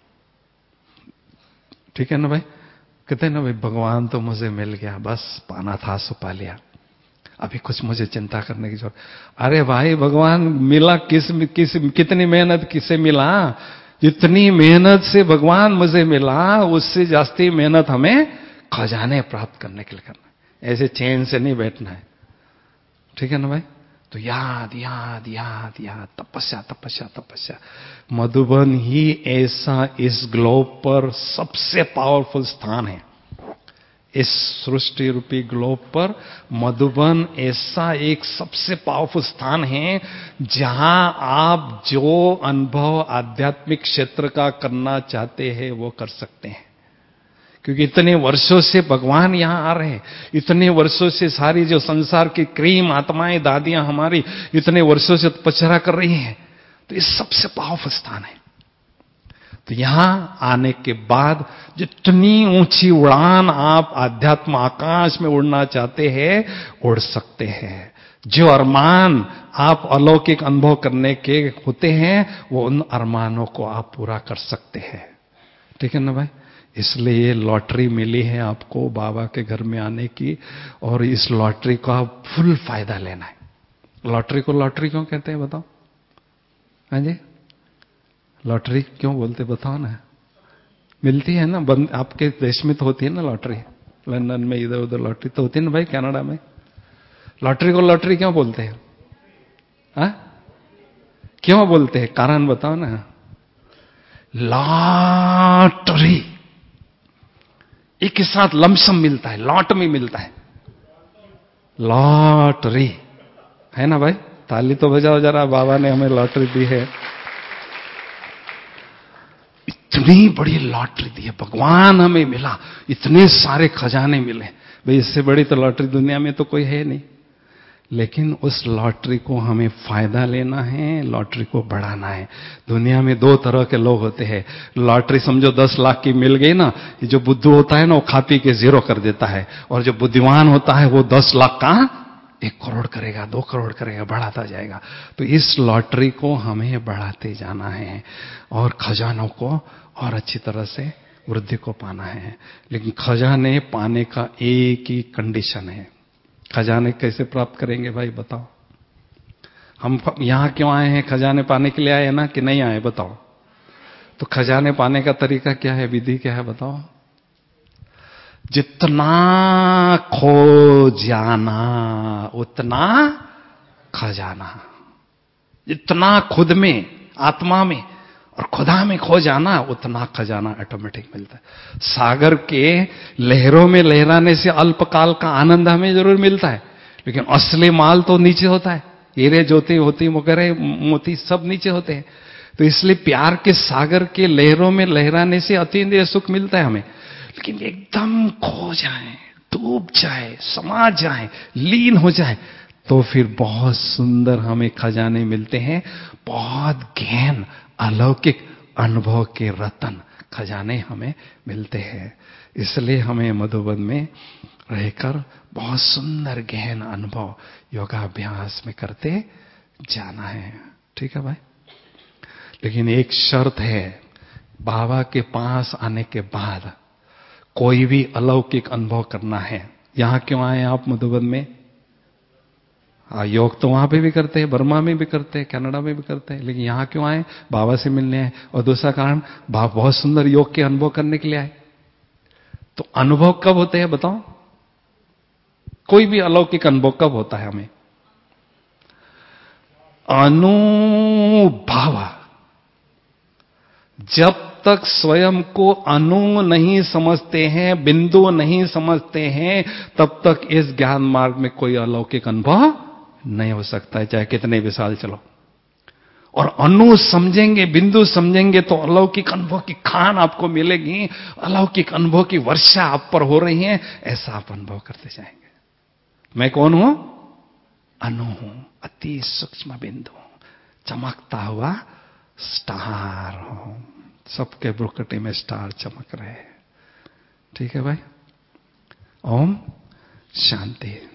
ठीक है ना भाई? कहते हैं ना भाई, भगवान तो मुझे मिल गया, बस पाना था सो पा लिया, अभी कुछ मुझे चिंता करने की जरूरत। अरे भाई, भगवान मिला किस किस कितनी मेहनत किसे मिला? जितनी मेहनत से भगवान मुझे मिला, उससे जास्ती मेहनत हमें खजाने प्राप्त करने के लिए करना है। ऐसे चैन से नहीं बैठना है। ठीक है ना भाई? तो याद याद याद याद, तपस्या तपस्या तपस्या। मधुबन ही ऐसा इस ग्लोब पर सबसे पावरफुल स्थान है। इस सृष्टि रूपी ग्लोब पर मधुबन ऐसा एक सबसे पावरफुल स्थान है, जहां आप जो अनुभव आध्यात्मिक क्षेत्र का करना चाहते हैं वो कर सकते हैं। क्योंकि इतने वर्षों से भगवान यहां आ रहे हैं, इतने वर्षों से सारी जो संसार की क्रीम आत्माएं दादियां हमारी इतने वर्षों से तपस्या कर रही हैं, तो ये सबसे पावरफुल स्थान है। तो यहां आने के बाद जितनी ऊंची उड़ान आप आध्यात्म आकाश में उड़ना चाहते हैं, उड़ सकते हैं। जो अरमान आप अलौकिक अनुभव करने के होते हैं, वो उन अरमानों को आप पूरा कर सकते हैं। ठीक है ना भाई? इसलिए ये लॉटरी मिली है आपको बाबा के घर में आने की, और इस लॉटरी का फुल फायदा लेना है। लॉटरी को लॉटरी क्यों कहते हैं बताओ? हाँ जी, लॉटरी क्यों बोलते बताओ ना? मिलती है ना, बंद आपके देश में तो होती है ना लॉटरी, लंदन में इधर उधर लॉटरी तो होती है ना भाई, कनाडा में। लॉटरी को लॉटरी क्यों बोलते हैं? हाँ, क्यों बोलते हैं? कारण बताओ ना। लॉटरी एक के साथ लमसम मिलता है, लॉट में मिलता है। लॉटरी है ना भाई? ताली तो बजाओ जरा, बाबा ने हमें लॉटरी दी है। इतनी बड़ी लॉटरी दी है, भगवान हमें मिला, इतने सारे खजाने मिले भाई, इससे बड़ी तो लॉटरी दुनिया में तो कोई है नहीं। लेकिन उस लॉटरी को हमें फायदा लेना है, लॉटरी को बढ़ाना है। दुनिया में दो तरह के लोग होते हैं। लॉटरी समझो दस लाख की मिल गई ना, ये जो बुद्धू होता है ना, वो खा पी के जीरो कर देता है, और जो बुद्धिमान होता है वो दस लाख का एक करोड़ करेगा, दो करोड़ करेगा, बढ़ाता जाएगा। तो इस लॉटरी को हमें बढ़ाते जाना है और खजानों को और अच्छी तरह से वृद्धि को पाना है। लेकिन खजाने पाने का एक ही कंडीशन है। खजाने कैसे प्राप्त करेंगे भाई बताओ? हम यहां क्यों आए हैं? खजाने पाने के लिए आए हैं ना, कि नहीं आए बताओ? तो खजाने पाने का तरीका क्या है, विधि क्या है बताओ? जितना खो जाना उतना खजाना। जितना खुद में, आत्मा में और खुदा में खो जाना, उतना खजाना ऑटोमेटिक मिलता है। सागर के लहरों में लहराने से अल्पकाल का आनंद हमें जरूर मिलता है, लेकिन असली माल तो नीचे होता है। हीरे ज्योति होती वगैरह मोती सब नीचे होते हैं। तो इसलिए प्यार के सागर के लहरों में लहराने से अतीन्द्रिय सुख मिलता है हमें। लेकिन एकदम खो जाए, डूब जाए, समा जाए, लीन हो जाए, तो फिर बहुत सुंदर हमें खजाने मिलते हैं। बहुत गहन अलौकिक अनुभव के रतन खजाने हमें मिलते हैं। इसलिए हमें मधुबन में रहकर बहुत सुंदर गहन अनुभव योगाभ्यास में करते जाना है। ठीक है भाई? लेकिन एक शर्त है, बाबा के पास आने के बाद कोई भी अलौकिक अनुभव करना है। यहां क्यों आए आप मधुबन में? हाँ, योग तो वहां पे भी करते हैं, बर्मा में भी करते हैं, कनाडा में भी करते हैं, लेकिन यहां क्यों आए? बाबा से मिलने आए। और दूसरा कारण, बाबा बहुत सुंदर योग के अनुभव करने के लिए आए। तो अनुभव कब होते हैं बताओ? कोई भी अलौकिक अनुभव कब होता है हमें? अनुभव। जब तक स्वयं को अनु नहीं समझते हैं, बिंदु नहीं समझते हैं, तब तक इस ज्ञान मार्ग में कोई अलौकिक अनुभव नहीं हो सकता है, चाहे कितने भी साल चलो। और अनु समझेंगे, बिंदु समझेंगे तो अलौकिक अनुभव की खान आपको मिलेगी, अलौकिक अनुभव की वर्षा आप पर हो रही है, ऐसा आप अनुभव करते जाएंगे। मैं कौन हूं? अनु हूं, अति सूक्ष्म बिंदु, चमकता हुआ स्टार हूं। सबके ब्रुकटे में स्टार चमक रहे हैं। ठीक है भाई, ओम शांति।